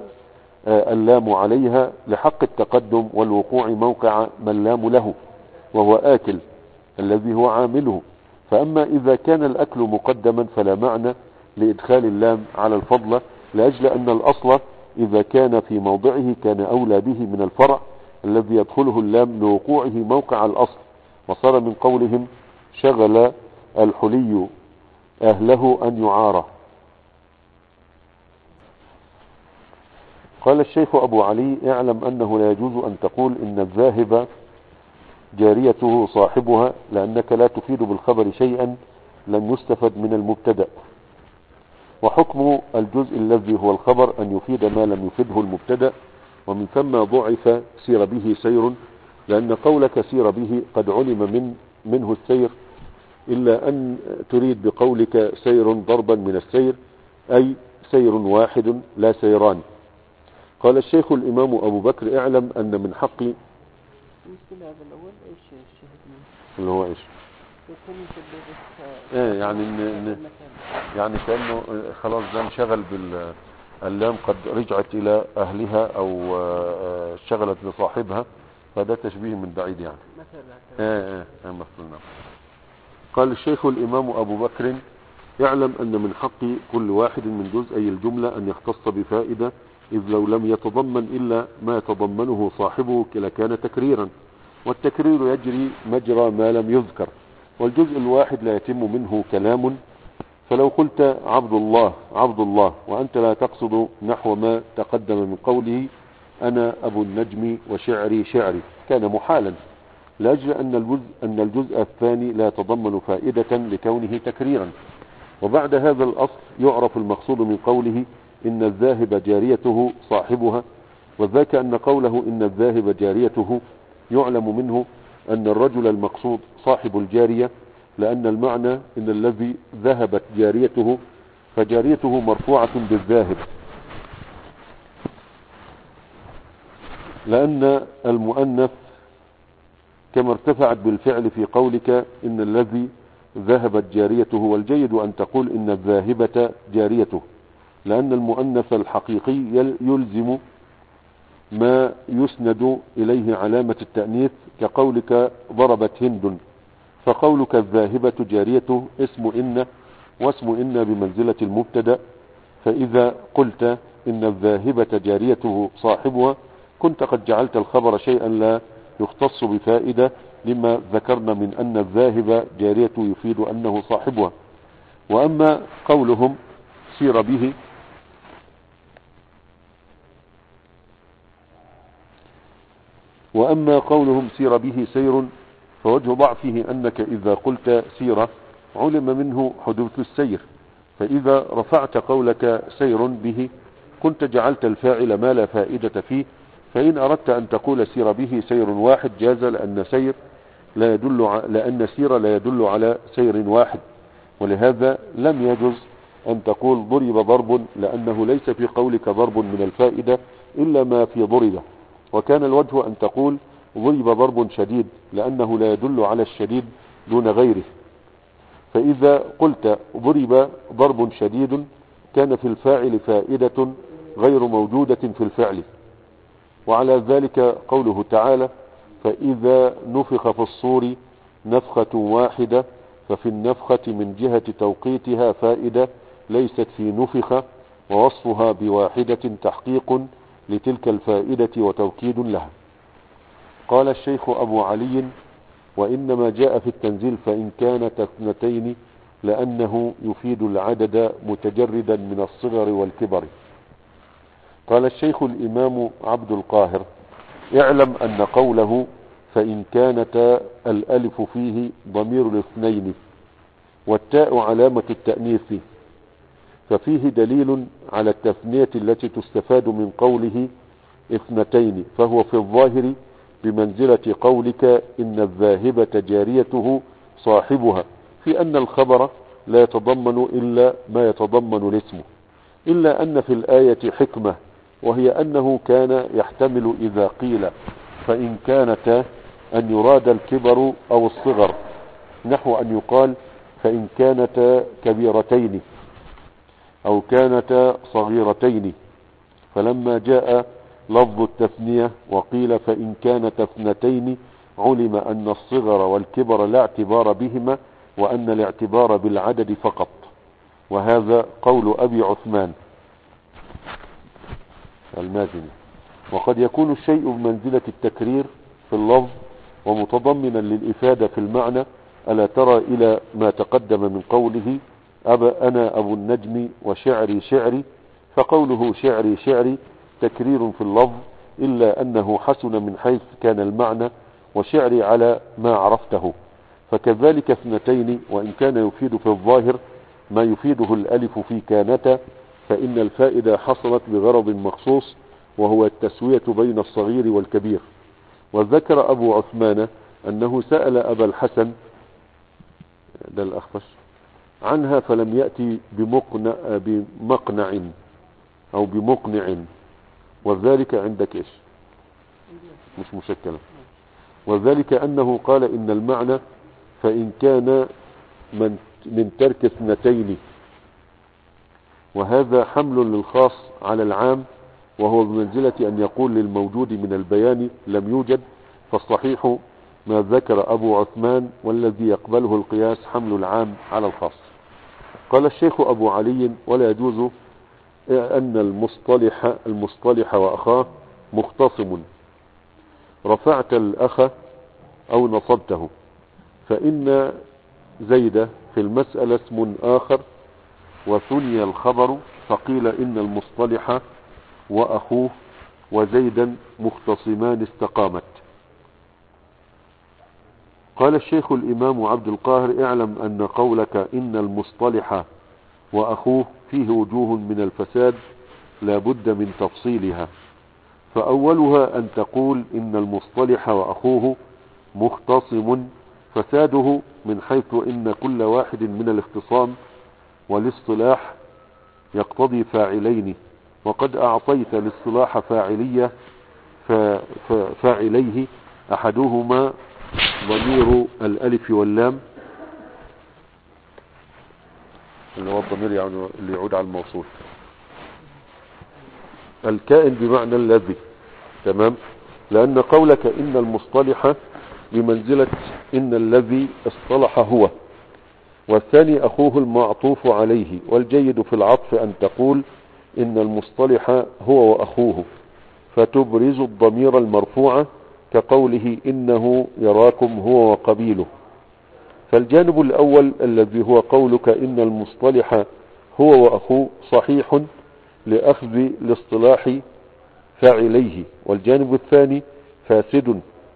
اللام عليها لحق التقدم والوقوع موقع ما اللام له، وهو آكل الذي هو عامله. فأما إذا كان الأكل مقدما فلا معنى لإدخال اللام على الفضلة، لأجل أن الأصل إذا كان في موضعه كان أولى به من الفرع، الذي يدخله اللام لوقوعه موقع الأصل، وصار من قولهم شغل الحلي أهله أن يعاره. قال الشيخ أبو علي: اعلم أنه لا يجوز أن تقول إن الذاهب جاريته صاحبها، لأنك لا تفيد بالخبر شيئا لم يستفد من المبتدأ، وحكم الجزء الذي هو الخبر أن يفيد ما لم يفده المبتدأ، ومن ثم ضعف سير به سير، لأن قولك سير به قد علم من منه السير، إلا أن تريد بقولك سير ضربا من السير، أي سير واحد لا سيران. قال الشيخ الإمام أبو بكر: اعلم أن من حق المشكلة هذا الأول إيش الشهد منه؟ اللي هو إيش؟ ايه يعني إن إن يعني كأنه خلاص ده انشغل باللام، قد رجعت إلى أهلها أو اشتغلت لصاحبها، فده تشبيه من بعيد يعني. ايه ايه مثلنا. قال الشيخ الإمام أبو بكر: اعلم أن من حق كل واحد من جزئي الجملة أن يختص بفائدة، إذ لو لم يتضمن إلا ما يتضمنه صاحبه لكان تكريرا، والتكرير يجري مجرى ما لم يذكر، والجزء الواحد لا يتم منه كلام. فلو قلت عبد الله عبد الله وأنت لا تقصد نحو ما تقدم من قوله أنا أبو النجم وشعري شعري، كان محالا، لأجل أن الجزء, أن الجزء الثاني لا يتضمن فائدة لكونه تكريرا. وبعد هذا الأصل يعرف المقصود من قوله إن الذاهب جاريته صاحبها، وذاك أن قوله إن الذاهب جاريته يعلم منه أن الرجل المقصود صاحب الجارية، لأن المعنى إن الذي ذهبت جاريته، فجاريته مرفوعة بالذاهب، لأن المؤنث كما ارتفعت بالفعل في قولك إن الذي ذهبت جاريته. والجيد أن تقول إن الذاهبة جاريته، لأن المؤنث الحقيقي يلزم ما يسند إليه علامة التأنيث، كقولك ضربت هند، فقولك الذاهبة جاريته اسم إن، واسم إن بمنزلة المبتدأ، فإذا قلت إن الذاهبة جاريته صاحبها كنت قد جعلت الخبر شيئا لا يختص بفائدة، لما ذكرنا من أن الذاهب جاريته يفيد أنه صاحبها. وأما قولهم سير به وأما قولهم سير به سير فوجه ضعفه أنك إذا قلت سيرة علم منه حدوث السير، فإذا رفعت قولك سير به كنت جعلت الفاعل ما لا فائدة فيه. فإن أردت أن تقول سير به سير واحد جاز، لأن سير لا يدل ع... لأن سير لا يدل على سير واحد، ولهذا لم يجز أن تقول ضرب ضرب، لأنه ليس في قولك ضرب من الفائدة إلا ما في ضرب. وكان الوجه أن تقول ضرب ضرب شديد، لأنه لا يدل على الشديد دون غيره. فإذا قلت ضرب ضرب شديد كان في الفاعل فائدة غير موجودة في الفعل. وعلى ذلك قوله تعالى فإذا نفخ في الصور نفخة واحدة، ففي النفخة من جهة توقيتها فائدة ليست في نفخ، ووصفها بواحدة تحقيق لتلك الفائدة وتوكيد لها. قال الشيخ أبو علي: وإنما جاء في التنزيل فإن كانت اثنتين، لأنه يفيد العدد متجردا من الصغر والكبر. قال الشيخ الإمام عبد القاهر: اعلم أن قوله فإن كانت الألف فيه ضمير الاثنين والتاء علامة التأنيث، ففيه دليل على التثنية التي تستفاد من قوله اثنتين، فهو في الظاهر بمنزلة قولك إن الذاهبة جاريته صاحبها، في أن الخبر لا يتضمن إلا ما يتضمن الاسم، إلا أن في الآية حكمة، وهي أنه كان يحتمل إذا قيل فإن كانت أن يراد الكبر أو الصغر، نحو أن يقال فإن كانت كبيرتين أو كانت صغيرتين. فلما جاء لفظ التثنية وقيل فإن كانت اثنتين علم أن الصغر والكبر لا اعتبار بهما، وأن الاعتبار بالعدد فقط. وهذا قول أبي عثمان المازني. وقد يكون الشيء بمنزلة التكرير في اللفظ ومتضمنا للإفادة في المعنى. ألا ترى إلى ما تقدم من قوله أبا أنا أبو النجم وشعري شعري، فقوله شعري شعري تكرير في اللفظ إلا أنه حسن من حيث كان المعنى، وشعري على ما عرفته. فكذلك اثنتين، وإن كان يفيد في الظاهر ما يفيده الألف في كانت، فإن الفائدة حصلت بغرض مخصوص وهو التسوية بين الصغير والكبير. وذكر أبو عثمان أنه سأل أبا الحسن ده الأخفش عنها فلم يأتي بمقنع, بمقنع أو بمقنع، وذلك عندك إيش مش مشكلة. وذلك أنه قال إن المعنى فإن كان من, من ترك اثنتين، وهذا حمل للخاص على العام، وهو بمنزلة أن يقول للموجود من البيان لم يوجد. فالصحيح ما ذكر أبو عثمان، والذي يقبله القياس حمل العام على الخاص. قال الشيخ أبو علي ولا يجوز أن المصطلح المصطلح وأخاه مختصم، رفعت الأخ أو نصبته، فإن زيد في المسألة اسم آخر وثني الخبر، فقيل إن المصطلح وأخوه وزيدا مختصمان استقامت. قال الشيخ الإمام عبد القاهر اعلم أن قولك إن المصطلح وأخوه فيه وجوه من الفساد لا بد من تفصيلها. فأولها أن تقول إن المصطلح وأخوه مختصم، فساده من حيث إن كل واحد من الاختصام والاصطلاح يقتضي فاعلين، وقد أعطيت الاصطلاح فاعلية فاعليه، أحدهما ضمير الألف واللام اللي هو الضمير يعني اللي يعود على الموصول، الكائن بمعنى الذي، تمام. لأن قولك إن المصطلح بمنزلة إن الذي اصطلح هو، والثاني أخوه المعطوف عليه. والجيد في العطف أن تقول إن المصطلح هو وأخوه، فتبرز الضمير المرفوع كقوله إنه يراكم هو وقبيله. فالجانب الأول الذي هو قولك إن المصطلح هو وأخوه صحيح لأخذ الاصطلاح فاعليه، والجانب الثاني فاسد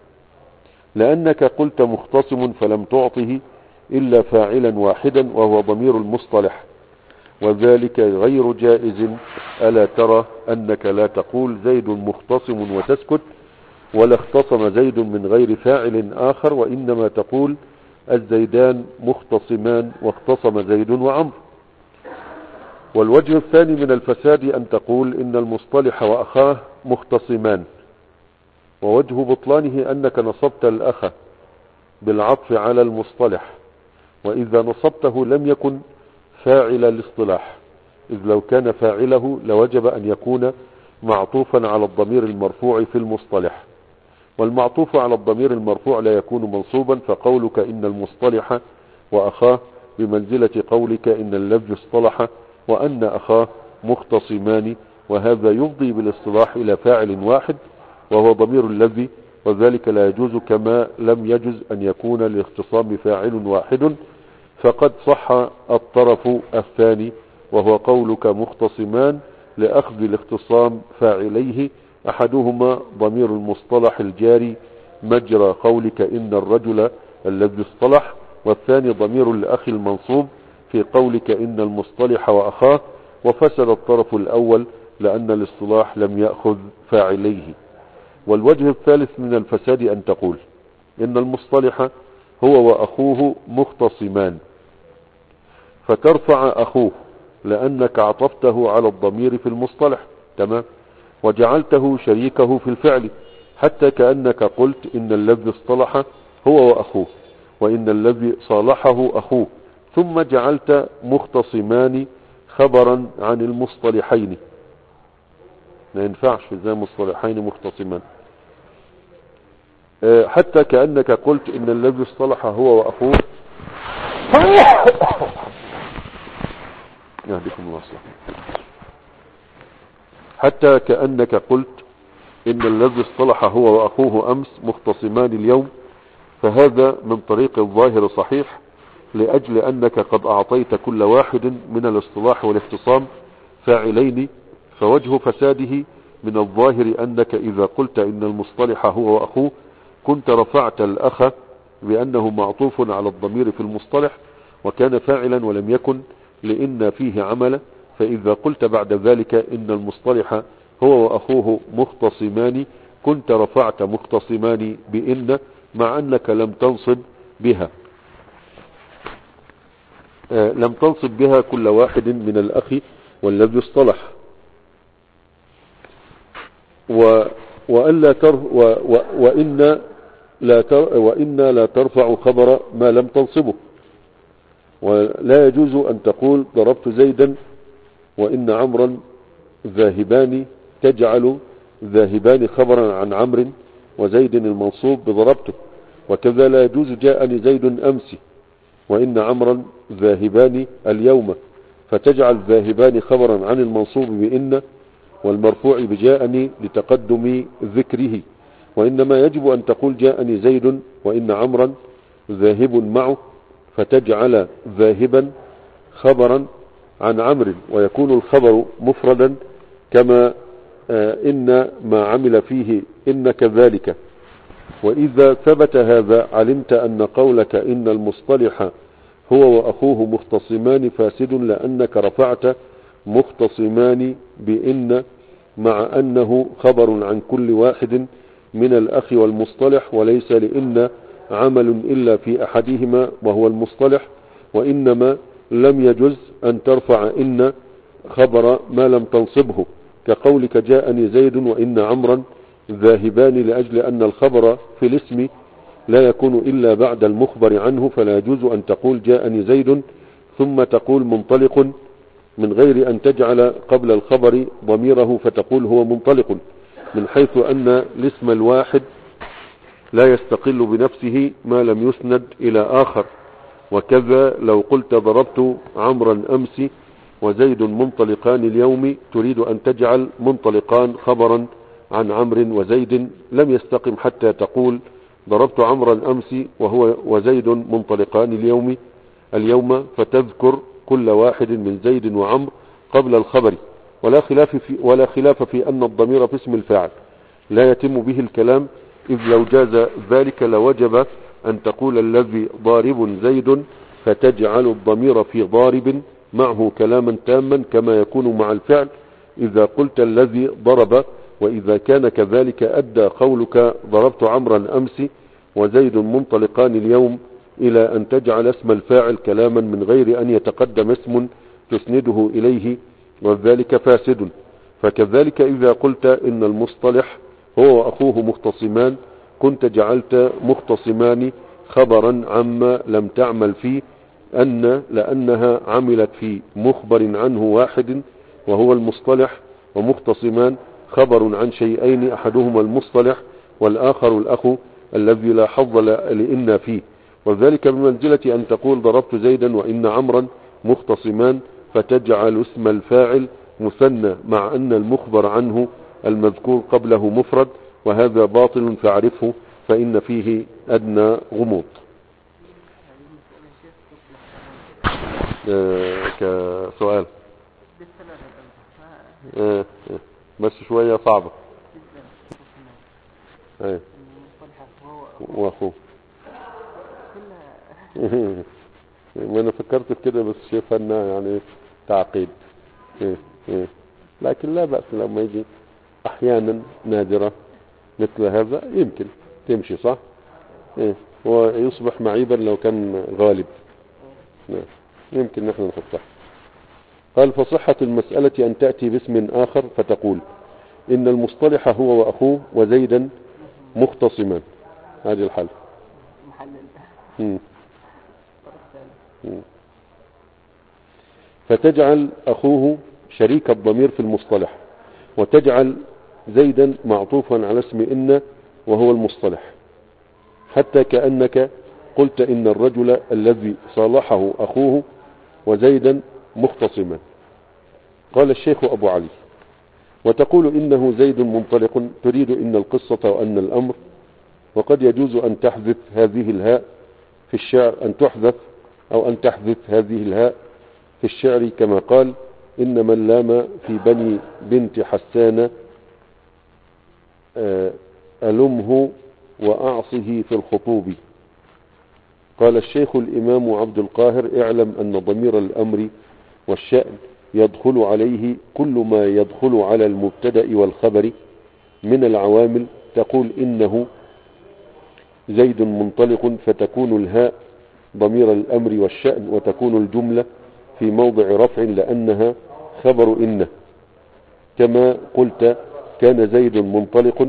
لأنك قلت مختصم فلم تعطه إلا فاعلا واحدا وهو ضمير المصطلح، وذلك غير جائز. ألا ترى أنك لا تقول زيد مختصم وتسكت، ولا اختصم زيد من غير فاعل آخر، وإنما تقول الزيدان مختصمان واختصم زيد وعمر. والوجه الثاني من الفساد أن تقول إن المصطلح وأخاه مختصمان، ووجه بطلانه أنك نصبت الأخ بالعطف على المصطلح، وإذا نصبته لم يكن فاعل الاصطلاح، إذ لو كان فاعله لوجب أن يكون معطوفا على الضمير المرفوع في المصطلح، والمعطوف على الضمير المرفوع لا يكون منصوبا. فقولك إن المصطلح وأخاه بمنزلة قولك إن اللفظ اصطلح وأن أخاه مختصمان، وهذا يفضي بالاصطلاح إلى فاعل واحد وهو ضمير اللفظ، وذلك لا يجوز كما لم يجز أن يكون للاختصام فاعل واحد. فقد صح الطرف الثاني وهو قولك مختصمان لأخذ الاختصام فاعليه، أحدهما ضمير المصطلح الجاري مجرى قولك إن الرجل الذي اصطلح، والثاني ضمير الأخ المنصوب في قولك إن المصطلح وأخاه. وفسد الطرف الأول لأن الاصطلاح لم يأخذ فاعليه. والوجه الثالث من الفساد أن تقول إن المصطلح هو وأخوه مختصمان، فترفع أخوه لأنك عطفته على الضمير في المصطلح، تمام، وجعلته شريكه في الفعل، حتى كأنك قلت إن الذي اصطلح هو وأخوه، وإن الذي صالحه أخوه، ثم جعلت مختصمان خبرا عن المصطلحين. ما ينفعش زي مصطلحين مختصمان، حتى كأنك قلت إن الذي اصطلح هو وأخوه يهديكم الله الصلاة. حتى كأنك قلت إن الذي اصطلح هو وأخوه أمس مختصمان اليوم، فهذا من طريق الظاهر صحيح، لأجل أنك قد أعطيت كل واحد من الاصطلاح والاختصام فاعلين، فوجه فساده من الظاهر أنك إذا قلت إن المصطلح هو وأخوه كنت رفعت الأخ بأنه معطوف على الضمير في المصطلح وكان فاعلا ولم يكن لإن فيه عمل، فإذا قلت بعد ذلك إن المصطلح هو وأخوه مختصمان كنت رفعت مختصمان بإن، مع أنك لم تنصب بها آه لم تنصب بها كل واحد من الأخ والذي اصطلح. و وألا ترف و و وإن لا تر وإن لا ترفع خبر ما لم تنصبه، ولا يجوز أن تقول ضربت زيدا وإن عمرا ذاهبان، تجعل ذاهبان خبرا عن عمرو وزيد المنصوب بضربته. وكذا لا يجوز جاءني زيد أمس وإن عمرا ذاهبان اليوم، فتجعل ذاهبان خبرا عن المنصوب بإن والمرفوع بجاءني لتقدم ذكره. وإنما يجب أن تقول جاءني زيد وإن عمرا ذاهب معه، فتجعل ذاهبا خبرا عن عمرو ويكون الخبر مفردا كما آه إن ما عمل فيه إن كذلك. وإذا ثبت هذا علمت أن قولك إن المصطلح هو وأخوه مختصمان فاسد، لأنك رفعت مختصمان بإن مع أنه خبر عن كل واحد من الأخ والمصطلح، وليس لإن عمل إلا في أحدهما وهو المصطلح. وإنما لم يجز أن ترفع إن خبر ما لم تنصبه، كقولك جاءني زيد وإن عمرا ذاهبان، لأجل أن الخبر في الاسم لا يكون إلا بعد المخبر عنه، فلا يجوز أن تقول جاءني زيد ثم تقول منطلق من غير أن تجعل قبل الخبر ضميره فتقول هو منطلق، من حيث أن الاسم الواحد لا يستقل بنفسه ما لم يسند إلى آخر. وكذا لو قلت ضربت عمرا أمس وزيد منطلقان اليوم، تريد أن تجعل منطلقان خبرا عن عمرو وزيد، لم يستقم حتى تقول ضربت عمرا أمس وهو وزيد منطلقان اليوم اليوم فتذكر كل واحد من زيد وعمر قبل الخبر. ولا خلاف في, ولا خلاف في أن الضمير في اسم الفاعل لا يتم به الكلام، إذ لو جاز ذلك لوجب أن تقول الذي ضارب زيد فتجعل الضمير في ضارب معه كلاما تاما كما يكون مع الفعل إذا قلت الذي ضرب. وإذا كان كذلك أدى قولك ضربت عمرا أمس وزيد منطلقان اليوم إلى أن تجعل اسم الفاعل كلاما من غير أن يتقدم اسم تسنده إليه، وذلك فاسد. فكذلك إذا قلت إن المصطلح هو وأخوه مختصمان كنت جعلت مختصمان خبرا عما لم تعمل فيه، أن لأنها عملت في مخبر عنه واحد وهو المصطلح، ومختصمان خبر عن شيئين أحدهما المصطلح والآخر الأخ الذي لا حظ لإن فيه. وذلك بمنزلة أن تقول ضربت زيدا وإن عمرا مختصمان فتجعل اسم الفاعل مثنى مع أن المخبر عنه المذكور قبله مفرد، وهذا باطل فاعرفه فإن فيه أدنى غموض. آه كسؤال آه آه بس شوية صعبة. ايه واخوه ما انا فكرت في كده بس شايفها انها يعني تعقيد. إيه إيه. لكن لا بأس لما يجي احيانا نادرة مثل هذا يمكن تمشي صح. إيه. ويصبح معيبا لو كان غالب. نعم. يمكن نحن نحطها. قال فصحة المسألة أن تأتي باسم آخر فتقول إن المصطلح هو وأخوه وزيدا مختصمان. هذه الحالة. فتجعل أخوه شريك الضمير في المصطلح، وتجعل زيدا معطوفا على اسم إن وهو المصطلح، حتى كأنك قلت إن الرجل الذي صالحه أخوه وزيدا مختصما. قال الشيخ أبو علي وتقول إنه زيد منطلق، تريد إن القصة وأن الأمر. وقد يجوز أن تحذف هذه الهاء في الشعر، أن تحذف أو أن تحذف هذه الهاء في الشعر كما قال: إن من لام في بني بنت حسان ألمه وأعصه في الخطوب. قال الشيخ الإمام عبد القاهر: اعلم أن ضمير الأمر والشأن يدخل عليه كل ما يدخل على المبتدأ والخبر من العوامل. تقول إنه زيد منطلق، فتكون الهاء ضمير الأمر والشأن، وتكون الجملة في موضع رفع لأنها خبر إنه، كما قلت: كان زيد منطلق،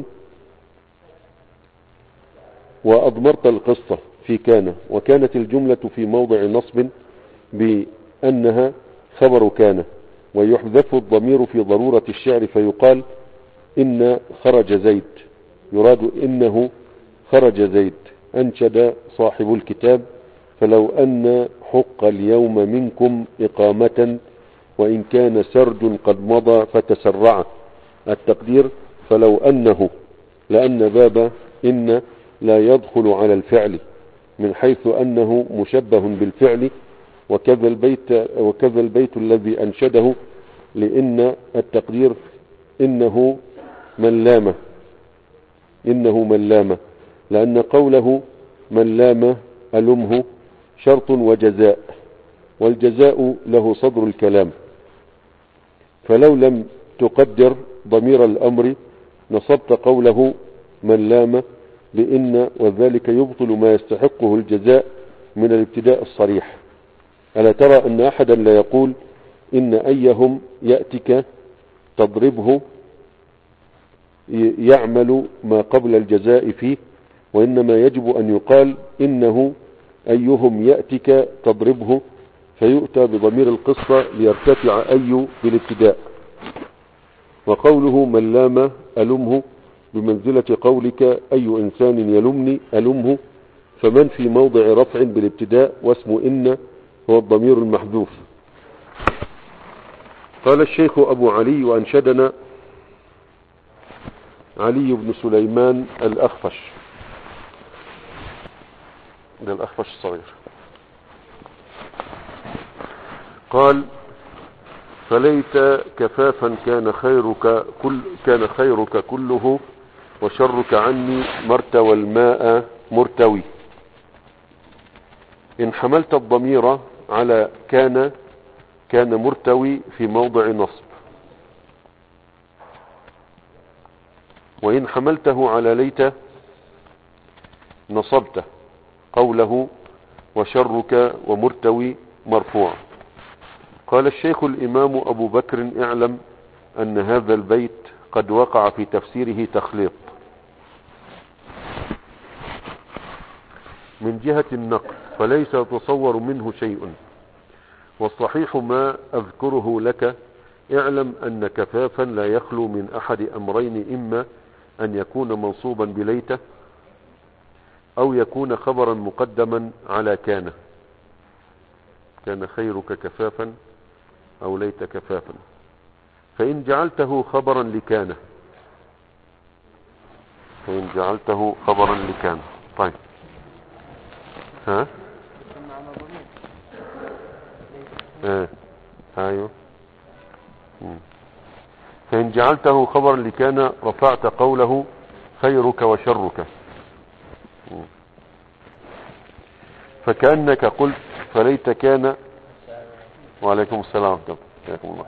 وأضمرت القصة في كان، وكانت الجملة في موضع نصب بأنها خبر كان. ويحذف الضمير في ضرورة الشعر فيقال: إن خرج زيد، يراد إنه خرج زيد. أنشد صاحب الكتاب: فلو أن حق اليوم منكم إقامة، وإن كان سرج قد مضى فتسرع. التقدير: فلو أنه، لأن باب إن لا يدخل على الفعل، من حيث أنه مشبه بالفعل. وكذا البيت, وكذا البيت الذي أنشده لإن التقدير: إنه من لامه، إنه من لامه، لأن قوله من لامه ألمه شرط وجزاء، والجزاء له صدر الكلام. فلو لم تقدر ضمير الأمر نصبت قوله من لام بإن، وذلك يبطل ما يستحقه الجزاء من الابتداء الصريح. ألا ترى أن أحدا لا يقول: إن أيهم يأتك تضربه يعمل ما قبل الجزاء فيه، وإنما يجب أن يقال: إنه أيهم يأتك تضربه، فيؤتى بضمير القصة ليرتفع أي بالابتداء. وقوله من لام ألمه بمنزلة قولك: أي إنسان يلمني ألمه، فمن في موضع رفع بالابتداء، واسم إن هو الضمير المحذوف. قال الشيخ أبو علي: وأنشدنا علي بن سليمان الأخفش، ده الأخفش الصغير. قال: فليت كفافا كان خيرك كل كان خيرك كله، وشرك عني مرتوى الماء مرتوي. إن حملت الضمير على كان كان مرتوي في موضع نصب، وإن حملته على ليت نصبته قوله وشرك ومرتوي مرفوع. قال الشيخ الإمام أبو بكر: اعلم أن هذا البيت قد وقع في تفسيره تخليط من جهة النقل، فليس يتصور منه شيء، والصحيح ما أذكره لك. اعلم أن كفافا لا يخلو من أحد أمرين: إما أن يكون منصوبا بليته، أو يكون خبرا مقدما على كان، كان خيرك كفافا أو ليت كفافا. فإن جعلته خبرا لكان، فإن جعلته خبرا لكان. طيب، ها ايه ايوه مم. فإن جعلته خبرا لكان رفعت قوله خيرك وشرك، مم. فكأنك قلت فليت كان. وعليكم السلام ورحمة الله.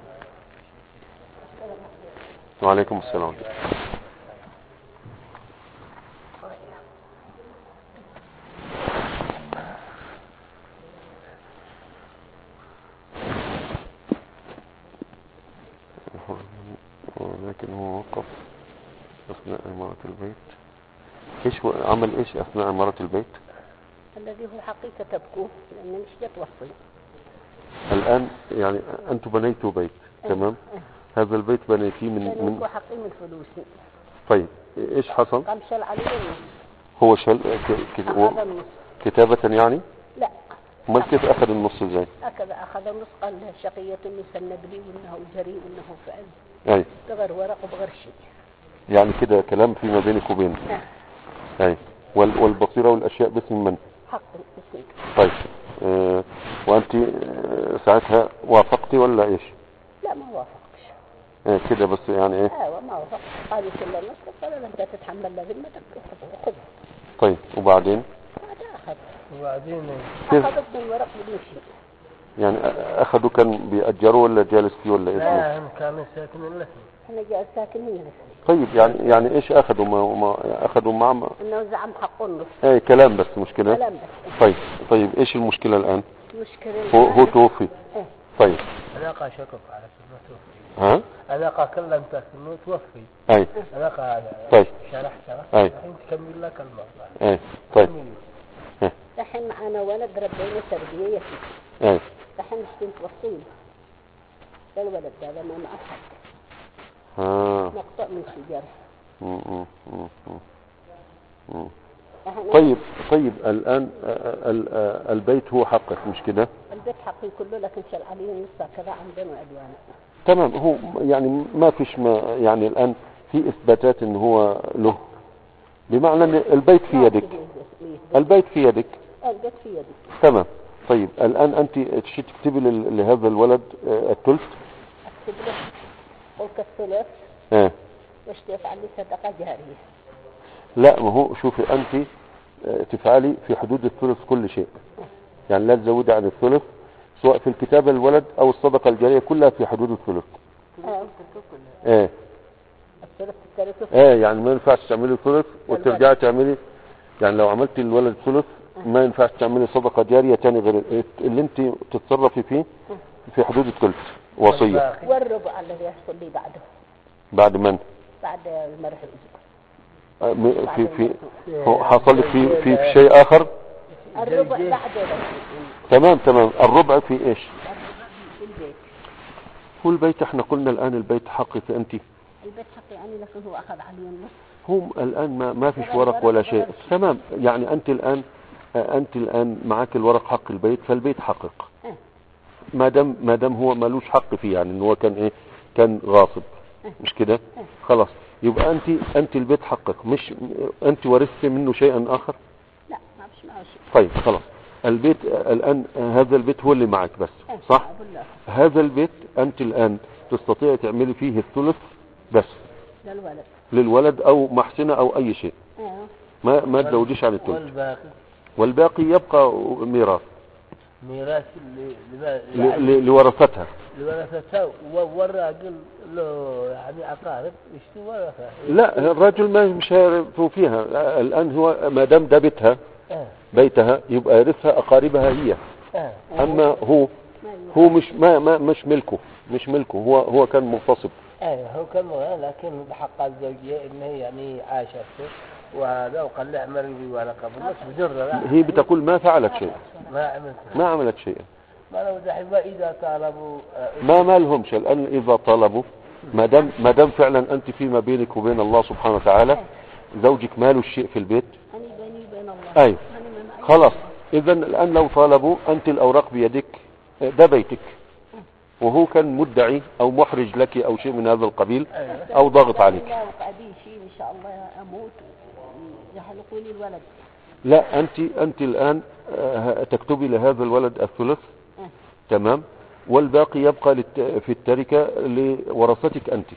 وعليكم السلام. ولكن هو وقف أثناء عمارة البيت. إيش عمل إيش أثناء عمارة البيت؟ الذي هو حقيقة تبكوه لأن مش يتوصل. الآن يعني أنتم بنيتوا بيت، تمام؟ هذا البيت بنيتيه من من هو حقي من فلوسي. طيب إيش حصل؟ قام شل عليه النص. هو شل ك... ك... و... كتابة يعني؟ لا، امال كيف اخذ النص ازاي؟ هكذا أخذ النص قال شقية يسند لي وإنه جريء وإنه فعل اي بغير ورق وبغير شيء. يعني كده كلام فيما بينك وبينه. آه. اي وال والبصيرة والاشياء باسم من؟ حق اسمك. طيب آه وانت آه ساعتها وافقتي ولا ايش؟ لا ما وافقش. آه كده بس يعني ايه؟ ايوه ما وافقش. قالوا كل النص قال انت تتحمل ذمتك خذ. طيب وبعدين؟ بعد اخذ. وبعدين اخذت من ورق بدون شيء. يعني اخذوا كان بيأجروا ولا جالس فيه ولا ايش؟ لا هم كانوا ساكنين له. احنا جاء ساكنين له. طيب يعني يعني ايش اخذوا ما, ما اخذوا مع ما انه زعم حق النص. اي كلام بس مش كده؟ كلام بس. طيب طيب ايش المشكلة الان؟ مشكلة هو هو توفي. ايه. طيب علاقة شكف على سنة توفي. ها؟ علاقة كلمتك انه توفي. اي علاقة طيب شرح شرح. اي الحين تكمل لك الموضوع. اي طيب الحين معنا ولد ربينا تربية فيه. اي الحين مش توصيل. الولد هذا ما معه حق. ها مقطع من شجرة. م- م- م- م- م. إحنا طيب طيب الان ال- ال- البيت هو حقك مش كده؟ البيت حقي كله لكن شال عليه النص كذا عندنا عدوان. تمام هو يعني ما فيش ما يعني الان في اثباتات ان هو له بمعنى ان البيت في يدك. البيت في يدك. البيت في يدك. تمام طيب الان انت تشي تكتبي لل- لهذا الولد آه، الثلث. اكتب له قلت الثلث. اه واش تفعل لي صدقة جارية. لا ما هو شوفي انت آه، تفعلي في حدود الثلث كل شيء يعني لا تزودي عن الثلث سواء في الكتابة للولد او الصدقة الجارية كلها في حدود الثلث. اه ايه الثلث الثالث. ايه يعني ما ينفعش تعملي ثلث وترجعي تعملي يعني لو عملتي الولد ثلث ما ينفعش تعملي صدقة جارية تاني غير اللي انت تتصرفي فيه في حدود الثلث وصية. والربع الذي يحصل لي بعده. بعد من؟ بعد المرحلة. آه، م- في في هو حصل لك في في في شيء اخر؟ الربع بعده. تمام تمام الربع في ايش؟ في البيت. هو البيت احنا قلنا الان البيت حقك انت. البيت حقي يعني لكن هو اخذ عليه النص. هم الان ما ما فيش ورق ولا شيء. تمام يعني انت الان آه، انت الان معك الورق حق البيت فالبيت حقك. ما دام ما دام هو مالوش حق فيه يعني ان هو كان ايه كان غاصب مش كده خلاص يبقى انت انت البيت حقك مش انت ورثت منه شيئا اخر. لا ما فيش معه شيء. طيب خلاص البيت الان هذا البيت هو اللي معك بس صح. هذا البيت انت الان تستطيع تعملي فيه الثلث بس للولد. للولد او محسنة او اي شيء اه. ما ما تزوديش عن الثلث والباقي والباقي يبقى ميراث ميراث اللي ل- ل- لورثتها. لورثتها والراجل له يعني أقارب يشتري ورثة. لا الرجل ما مش هيعرفوا فيها الان هو ما دام ده بيتها آه. بيتها يبقى يرثها اقاربها هي. آه. اما هو هو مش ما, ما مش ملكه مش ملكه هو هو كان مغتصب. ايوه هو كان مغنى لكن بحق الزوجية انه يعني عاشته وهذا وقال له اعمل لي ورقة بالنص بجرة. هي بتقول ما فعلت شيء ما عملت ما عملت شيء. ما لو دحين إذا طالبوا آه، ما ما لهمش الان اذا طلبوا ما دام ما دام فعلا انت فيما بينك وبين الله سبحانه وتعالى زوجك ماله الشيء في البيت. أنا بيني وبين الله. اي خلاص اذا الان لو طالبوا انت الاوراق بيدك ده بيتك وهو كان مدعي او محرج لك او شيء من هذا القبيل او ضاغط عليك. لا وقعدي شيء ان شاء الله اموت يحلقوا لي الولد. لا انت انت الان آه، تكتبي لهذا الولد الثلث اه. تمام والباقي يبقى للت- في التركة لورثتك انت.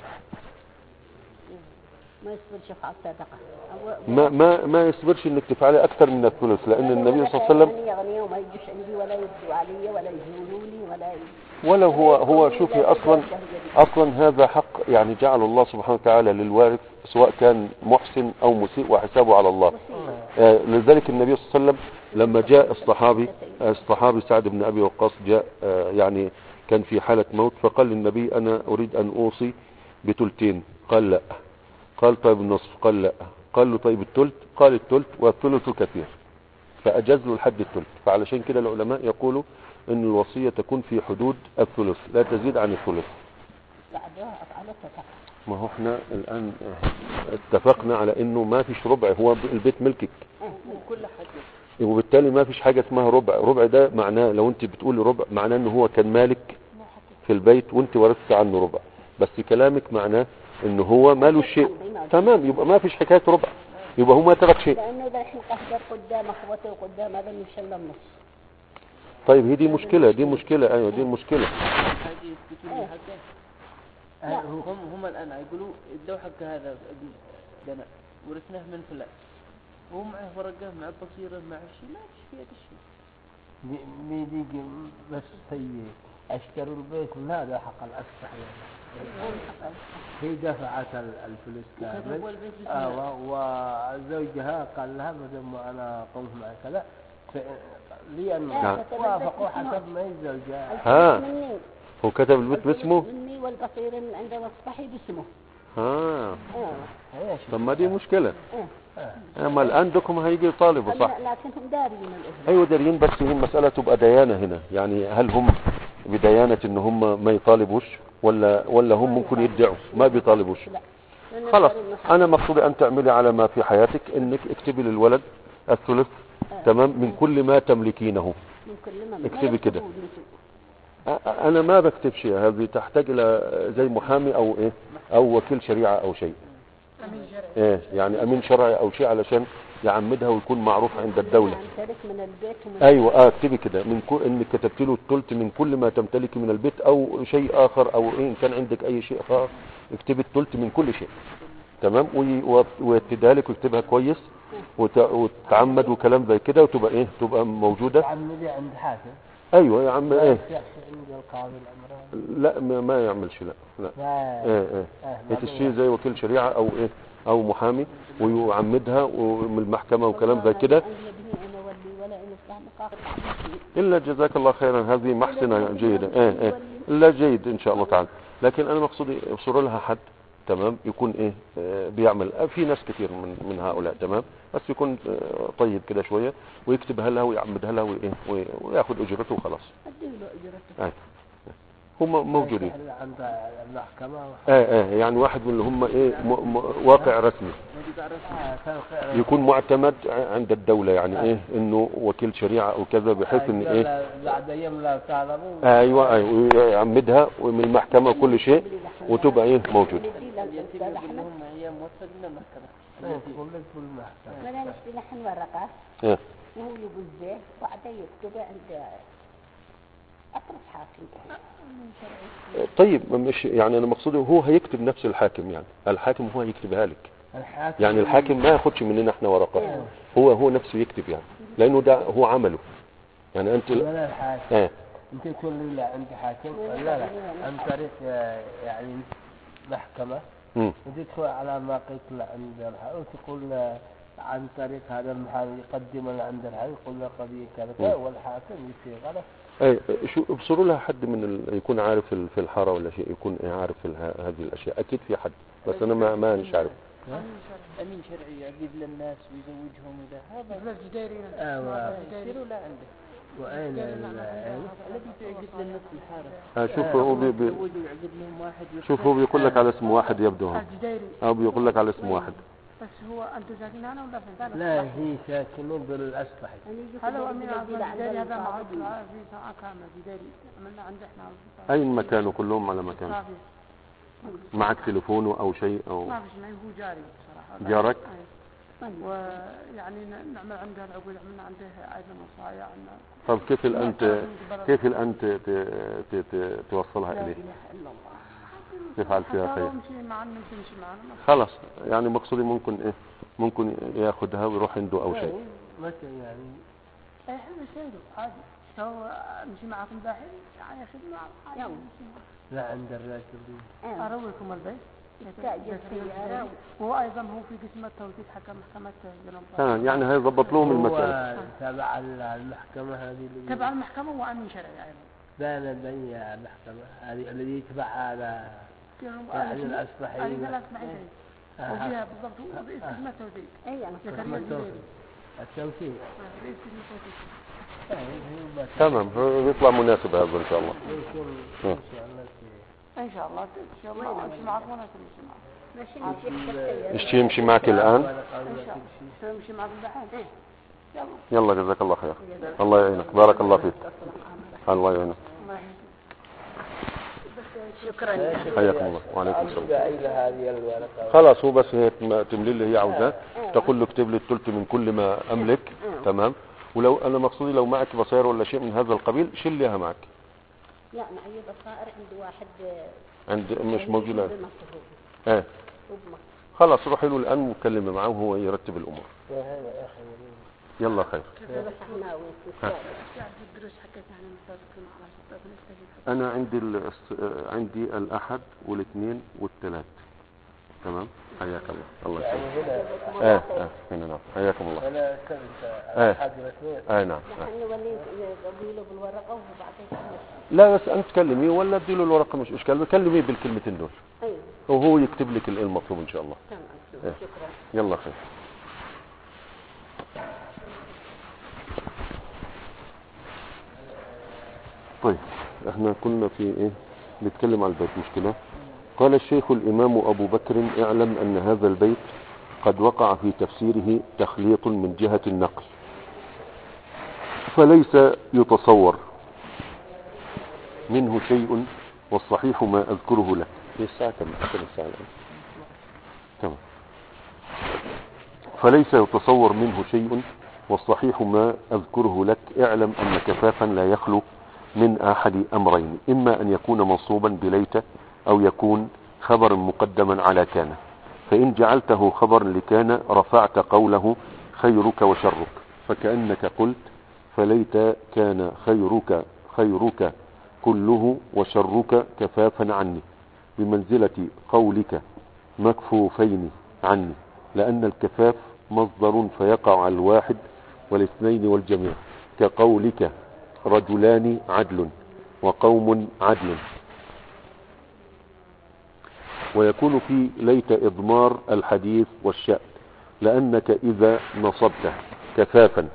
ما يصبرش يفعل صدقة. ما ما ما يصبرش انك تفعلي اكثر من الثلث لان النبي صلى الله عليه وسلم يغني وما يجوش عندي ولا يدوا علي ولا يزوروني ولا ي... ولا هو هو شوفي اصلا اصلا هذا حق يعني جعل الله سبحانه وتعالى للوارث سواء كان محسن او مسيء وحسابه على الله. آه لذلك النبي صلى الله عليه وسلم لما جاء الصحابي آه الصحابي سعد بن ابي وقاص جاء آه يعني كان في حالة موت فقال للنبي انا اريد ان اوصي بثلثين قال لا. قال طيب النصف قال لا. قال له طيب الثلث قال الثلث والثلث كثير فاجاز له لحد الثلث. فعلشان كده العلماء يقولوا ان الوصية تكون في حدود الثلث لا تزيد عن الثلث. بعدها افعل صدقة. ما هو احنا الان اتفقنا على انه ما فيش ربع هو البيت ملكك. من كل حاجة. وبالتالي ما فيش حاجة اسمها ربع. ربع ده معناه لو انت بتقولي ربع معناه ان هو كان مالك في البيت وانت ورثت عنه ربع، بس كلامك معناه ان هو ماله الشيء. تمام، يبقى ما فيش حكاية ربع، يبقى هو ما ترك شيء. لانه اذا الحين قهدر قدام اخوته وقدام هذا مش الا النص. طيب هي دي مشكلة، دي مشكلة، ايوه دي مشكلة. هذه يثبتون لي حقه. لا. هم هم الان يقولوا الدو حق هذا لنا ورثناه من فلان، وهو معه ورقه مع بصيره مع شيء ما فيش فيها شيء. ميديك بس هي اشتروا البيت من هذا حق الأسفح يعني. هي دفعت الفلوس كامل آه وزوجها قال لها بدل انا قمت مع كذا لأن وافقوا حسب ما هي زوجها. ها هو كتب البيت باسمه مني والبصير عند مصباحي باسمه. ها اه طب ما دي مشكلة. اه اما الان دكم هيجي يطالبوا صح. لكنهم دارين الإهل. ايوه دارين، بس هي المسألة تبقى ديانة هنا، يعني هل هم بديانة ان هم ما يطالبوش ولا ولا هم ممكن يدعوا ما بيطالبوش. خلاص انا مقصودي ان تعملي على ما في حياتك، انك اكتبي للولد الثلث تمام من كل ما تملكينه. من كل ما اكتبي كده. انا ما بكتب شيء، هذه تحتاج الى زي محامي او ايه او وكيل شريعة او شيء. امين شرعي. ايه يعني امين شرعي او شيء علشان يعمدها ويكون معروف عند الدولة. من البيت ومن ايوه اه اكتبي كده من كل انك كتبت له الثلث من كل ما تمتلكي من البيت او شيء اخر، او ان كان عندك اي شيء اخر اكتبي الثلث من كل شيء تمام، ويتديها لك ويكتبها كويس وتعمد وكلام زي كده وتبقى ايه تبقى موجودة. تعمدي عند حاكم. ايوه يا عم ايه عند القاضي الامر. لا ما, ما يعملش لا لا ايه ايه يتشي زي وكيل شريعة او ايه او محامي ويعمدها ومن المحكمة وكلام زي كده. الا جزاك الله خيرا، هذه محسنة جيدة. ايه ايه الا جيد ان شاء الله تعالى، لكن انا مقصودي ابصر لها حد تمام يكون ايه آه بيعمل. في ناس كثير من من هؤلاء تمام، بس يكون آه طيب كده شوية ويكتبها لها ويعمدها لها وايه وياخذ اجرته وخلاص. ايه هم موجودين. عند المحكمة. ايه ايه يعني واحد من اللي هم ايه م م واقع رسمي يكون معتمد عند الدولة، يعني ايه انه وكيل شريعة او كذا، بحيث ان ايه بعد ايام لا تعلموا. ايوه ايوه يعمدها ومن المحكمة وكل شيء وتبقى ايه موجود. هم ايام وصل من المحكمة. يقول لك في المحكمة. ولا نشتري نحن ورقة. ايه وهو يقول زيه وبعدين يكتب عند أطرف حاكم. طيب مش يعني انا مقصودي هو هيكتب نفس الحاكم، يعني الحاكم هو هيكتبها لك. الحاكم يعني الحاكم ما ياخدش مننا احنا ورقة، هو هو نفسه يكتب يعني، لانه ده هو عمله. يعني انت ولا الحاكم ايه انت تقول لي لا عند حاكم لا لا عن طريق يعني محكمة وتدخل على ما قلت له عند الحاكم وتقول عن طريق هذا المحامي يقدم له عند الحاكم يقول له قضية كذا والحاكم يصير غلط. اي شو ابصروا لها حد من ال... يكون عارف في الحاره ولا شيء، يكون عارف هذه الاشياء، اكيد في حد بس انا ما ما مش عارف. امين شرعي يعقد للناس ويزوجهم اذا هذا لا جديرين اه يصيروا لا عنده. واين الذي يعقد للناس في الحاره؟ اه شوف هو بي... بي... يعقد لهم واحد. شوف هو بيقول لك على اسم واحد يبدو هو او بيقول لك على اسم واحد. بس هو أنتم ساكنين هنا ولا فين؟ لا هي ساكنين بالأسفح. هذا هو من الجداري هذا معروف في ساعة كاملة جداري عملنا عند إحنا. أين مكانه كلهم على مكان؟ معك تليفونه أو شيء أو؟ ما فيش معي، هو جاري بصراحة. جارك؟ ويعني نعمل عنده العقود، عملنا عنده أيضا وصايا عنا. طب كيف الأنت كيف الأنت توصلها إليه؟ تفعل فيها خير. خلاص يعني مقصودي ممكن ايه ممكن ياخدها ويروح عنده او شيء. متى يعني؟ اي حلو سيده عادي. هو مشي معكم داحين يعني خدمة عادي. لا عند الراجل دي. ارويكم البيت. يستأجر سيارة. وهو ايضا هو في قسم التوثيق حق محكمة جنوب. تمام يعني هيضبط لهم المكان. هو تبع المحكمة هذه. تبع المحكمة وامين شرعي ايضا. لا لا بني المحكمة هذه الذي يتبع هذا. يعني الأسبحي. أيضا الأسبحي. وفيها بالضبط باسم التوثيق. أي زكريا التوثيق. التوثيق. تمام بيطلع مناسب هذا إن شاء الله. إن شاء الله إن شاء الله أمشي معك وأنا أمشي معك. إيش يمشي معك الآن؟ إن شاء الله يمشي معك الحين. يلا جزاك الله خير. الله يعينك، بارك الله فيك. الله يعينك. شكرا. حياكم الله وعليكم السلام. خلاص هو بس هي تملي اللي هي عاوزاه، تقول له اكتب لي الثلث من كل ما املك. تمام. ولو انا مقصودي لو معك بصائر ولا شيء من هذا القبيل شليها معك. لا معي بصائر عند واحد عند مش موجود الان. ايه خلاص روحي له الان وكلمي معه وهو يرتب الامور. يلا خير. انا عندي عندي الاحد والاثنين والثلاث. تمام. حياك الله. الله يسلمك. اه اه هنا نعم. حياكم الله. انا كنت اه احد واثنين. اه نعم. نحن وليت له بالورقه وبعدين لا بس انت تكلميه ولا ادي له الورقه مش اشكال، كلميه بالكلمتين دول. ايوه وهو يكتب لك المطلوب ان شاء الله. تمام. اه. شكرا. يلا خير. طيب احنا كنا في ايه نتكلم عن البيت مش كده؟ قال الشيخ الامام ابو بكر اعلم ان هذا البيت قد وقع في تفسيره تخليط من جهة النقل، فليس يتصور منه شيء، والصحيح ما اذكره لك. في الساعة كم؟ الساعة تمام. فليس يتصور منه شيء والصحيح ما اذكره لك. اعلم ان كفافا لا يخلو من احد امرين، اما ان يكون منصوبا بليت او يكون خبرا مقدما على كان، فان جعلته خبرا لكان رفعت قوله خيرك وشرك، فكأنك قلت فليت كان خيرك خيرك كله وشرك كفافا عني، بمنزلة قولك مكفوفين عني، لان الكفاف مصدر فيقع على الواحد والاثنين والجميع، كقولك رجلان عدل وقوم عدل. ويكون في ليت إضمار الحديث والشأن، لأنك إذا نصبت كفافا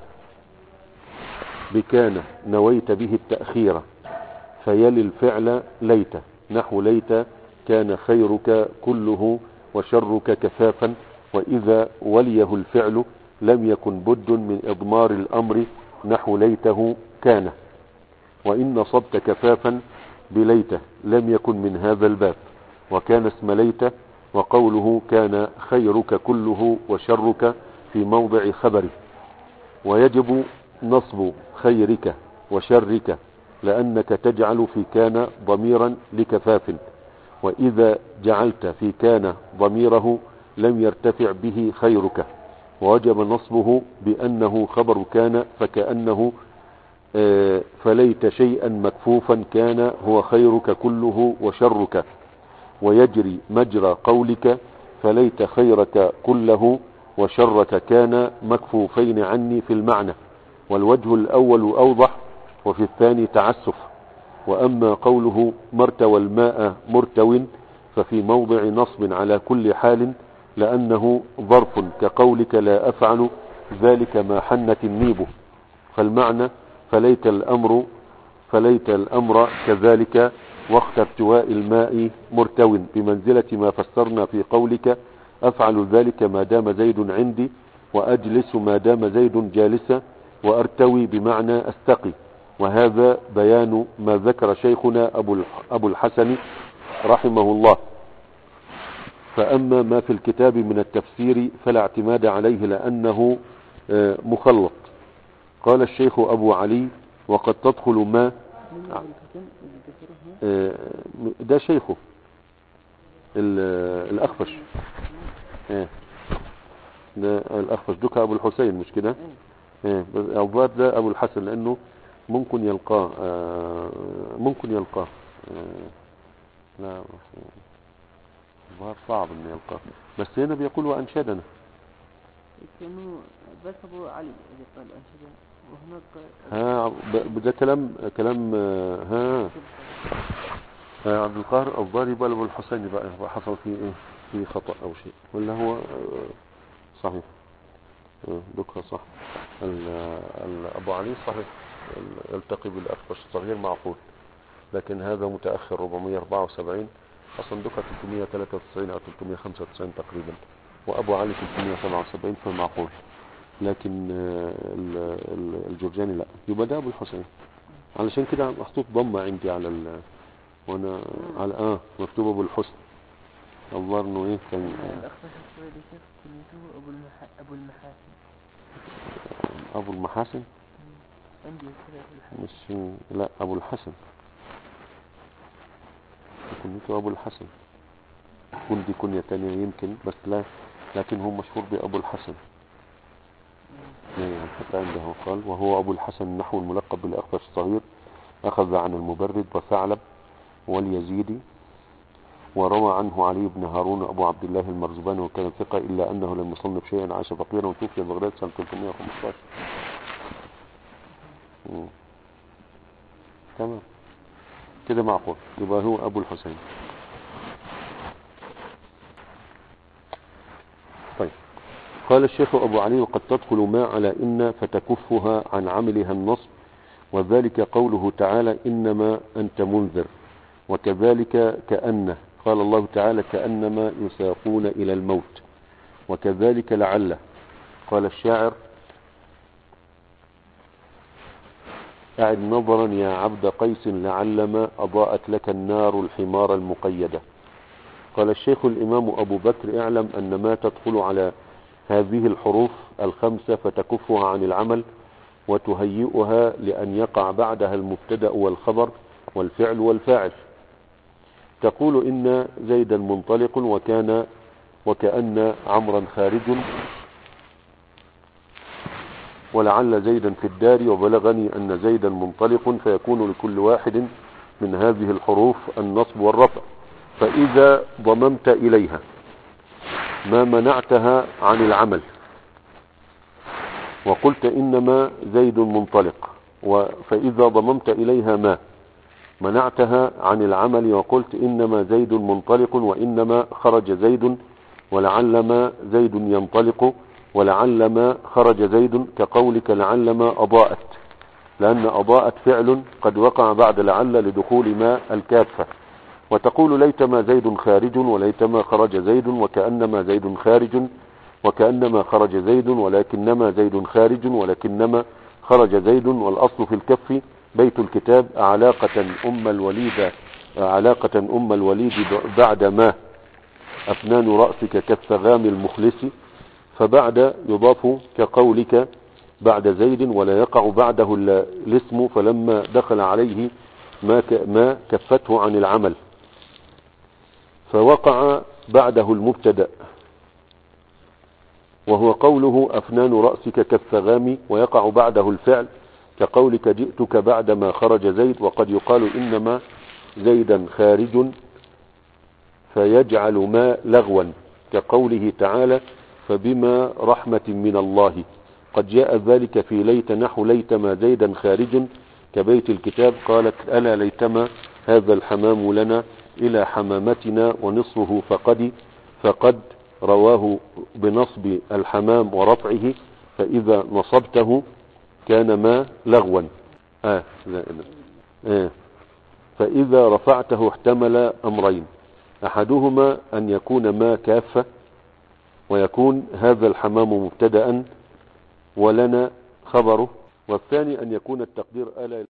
بكان نويت به التأخير فيلي الفعل ليت، نحو ليت كان خيرك كله وشرك كفافا، وإذا وليه الفعل لم يكن بد من إضمار الأمر، نحو ليته كان. وإن نصبت كفافا بليته لم يكن من هذا الباب، وكان اسم ليته، وقوله كان خيرك كله وشرك في موضع خبره. ويجب نصب خيرك وشرك، لأنك تجعل في كان ضميرا لكفاف، وإذا جعلت في كان ضميره لم يرتفع به خيرك، ووجب نصبه بأنه خبر كان، فكأنه فليت شيئا مكفوفا كان هو خيرك كله وشرك. ويجري مجرى قولك فليت خيرك كله وشرك كان مكفوفين عني في المعنى، والوجه الأول أوضح وفي الثاني تعسف. وأما قوله مرتوى الماء مرتو ففي موضع نصب على كل حال، لأنه ظرف كقولك لا أفعل ذلك ما حنت النيب، فالمعنى فليت الأمر فليت الأمر كذلك، وقت ارتواء الماء مرتو، بمنزلة ما فسرنا في قولك أفعل ذلك ما دام زيد عندي، وأجلس ما دام زيد جالسا، وأرتوي بمعنى أستقي. وهذا بيان ما ذكر شيخنا أبو الحسن رحمه الله. فأما ما في الكتاب من التفسير فلا اعتماد عليه، لأنه مخلط. قال الشيخ أبو علي وقد تدخل ما ده شيخه الأخفش، ده الأخفش دوكا أبو الحسين مش كده؟ الضاد ده أبو الحسن، لأنه ممكن يلقاه ممكن يلقاه لا الظاهر صعب انه يلقاه، بس هنا بيقول وأنشدنا. بس أبو علي اللي قال أنشدنا، وهناك ها ده كلام كلام ها عبد القاهر الضاري يبقى ابو الحسين بقى حصل فيه ايه في خطأ او شيء، ولا هو صحيح ذكر صح. ابو علي صحيح يلتقي بالاخفش الصغير معقول، لكن هذا متأخر أربعمائة وأربعة وسبعين، اصلا ذكر ثلاثمائة وثلاثة وتسعين او ثلاثمائة وخمسة وتسعين تقريبا، وابو علي ثلاثمائة وسبعة وسبعين فمعقول. لكن ال- ال- الجرجاني لا، يبقى ده ابو الحسين. علشان كده محطوط ضمه عندي على ال وانا على اه مكتوب ابو الحسن. الظاهر انه ايه كان الأخفش السويدي شيخ كنيته أبو المح... أبو المحاسن. ابو المحاسن. عندي كذا أبو الحسن. مش لا ابو الحسن، كنيته ابو الحسن، كن دي كنية تانية يمكن، بس لا، لكن هو مشهور بابو الحسن. يعني حتى عنده قال وهو ابو الحسن نحو الملقب بالاخفش الصغير، اخذ عن المبرد وثعلب واليزيدي، وروى عنه علي بن هارون ابو عبد الله المرزباني وكان ثقة، الا انه لم يصنف شيئا، عاش فقيرا وتوفي بغداد سنة ثلاثمائة وخمسة عشر. مم. تمام كده معقول، يبقى هو ابو الحسين. طيب قال الشيخ ابو علي وقد تدخل ما على ان فتكفها عن عملها النصب، وذلك قوله تعالى انما انت منذر، وكذلك كأن قال الله تعالى كأنما يساقون الى الموت، وكذلك لعل قال الشاعر أعد نظرا يا عبد قيس لعلما أضاءت لك النار الحمار المقيدة. قال الشيخ الإمام أبو بكر اعلم أن ما تدخل على هذه الحروف الخمسة فتكفها عن العمل وتهيئها لأن يقع بعدها المبتدأ والخبر والفعل والفاعل. تقول إن زيدا منطلق وكان وكأن عمرا خارج، ولعل زيدا في الدار، وبلغني أن زيدا منطلق، فيكون لكل واحد من هذه الحروف النصب والرفع. فإذا ضممت إليها ما منعتها عن العمل وقلت إنما زيد منطلق، فإذا ضممت إليها ما منعتها عن العمل وقلت إنما زيد منطلق وإنما خرج زيد ولعلما زيد ينطلق ولعلما خرج زيد، كقولك لعلما أضاءت، لأن أضاءت فعل قد وقع بعد لعل لدخول ما الكافة. وتقول ليتما زيد خارج وليتما خرج زيد، وكأنما زيد خارج وكأنما خرج زيد، ولكنما زيد خارج ولكنما خرج زيد. والأصل في الكف بيت الكتاب علاقة أم الوليد علاقة أم الوليد بعد ما أفنان رأسك كالثغام المخلص، فبعد يضاف كقولك بعد زيد ولا يقع بعده الاسم، فلما دخل عليه ما ما كفته عن العمل فوقع بعده المبتدأ، وهو قوله أفنان رأسك كالثغام، ويقع بعده الفعل كقولك جئتك بعدما خرج زيد. وقد يقال إنما زيدا خارج فيجعل ما لغوا، كقوله تعالى فبما رحمة من الله. قد جاء ذلك في ليت نحو ليتما زيدا خارج، كبيت الكتاب قالت ألا ليتما هذا الحمام لنا إلى حمامتنا ونصفه فقد فقد رواه بنصب الحمام ورفعه، فإذا نصبته كان ما لغوا. آه لا آه فإذا رفعته احتمل أمرين، أحدهما أن يكون ما كافة ويكون هذا الحمام مبتدأ ولنا خبره، والثاني أن يكون التقدير ألا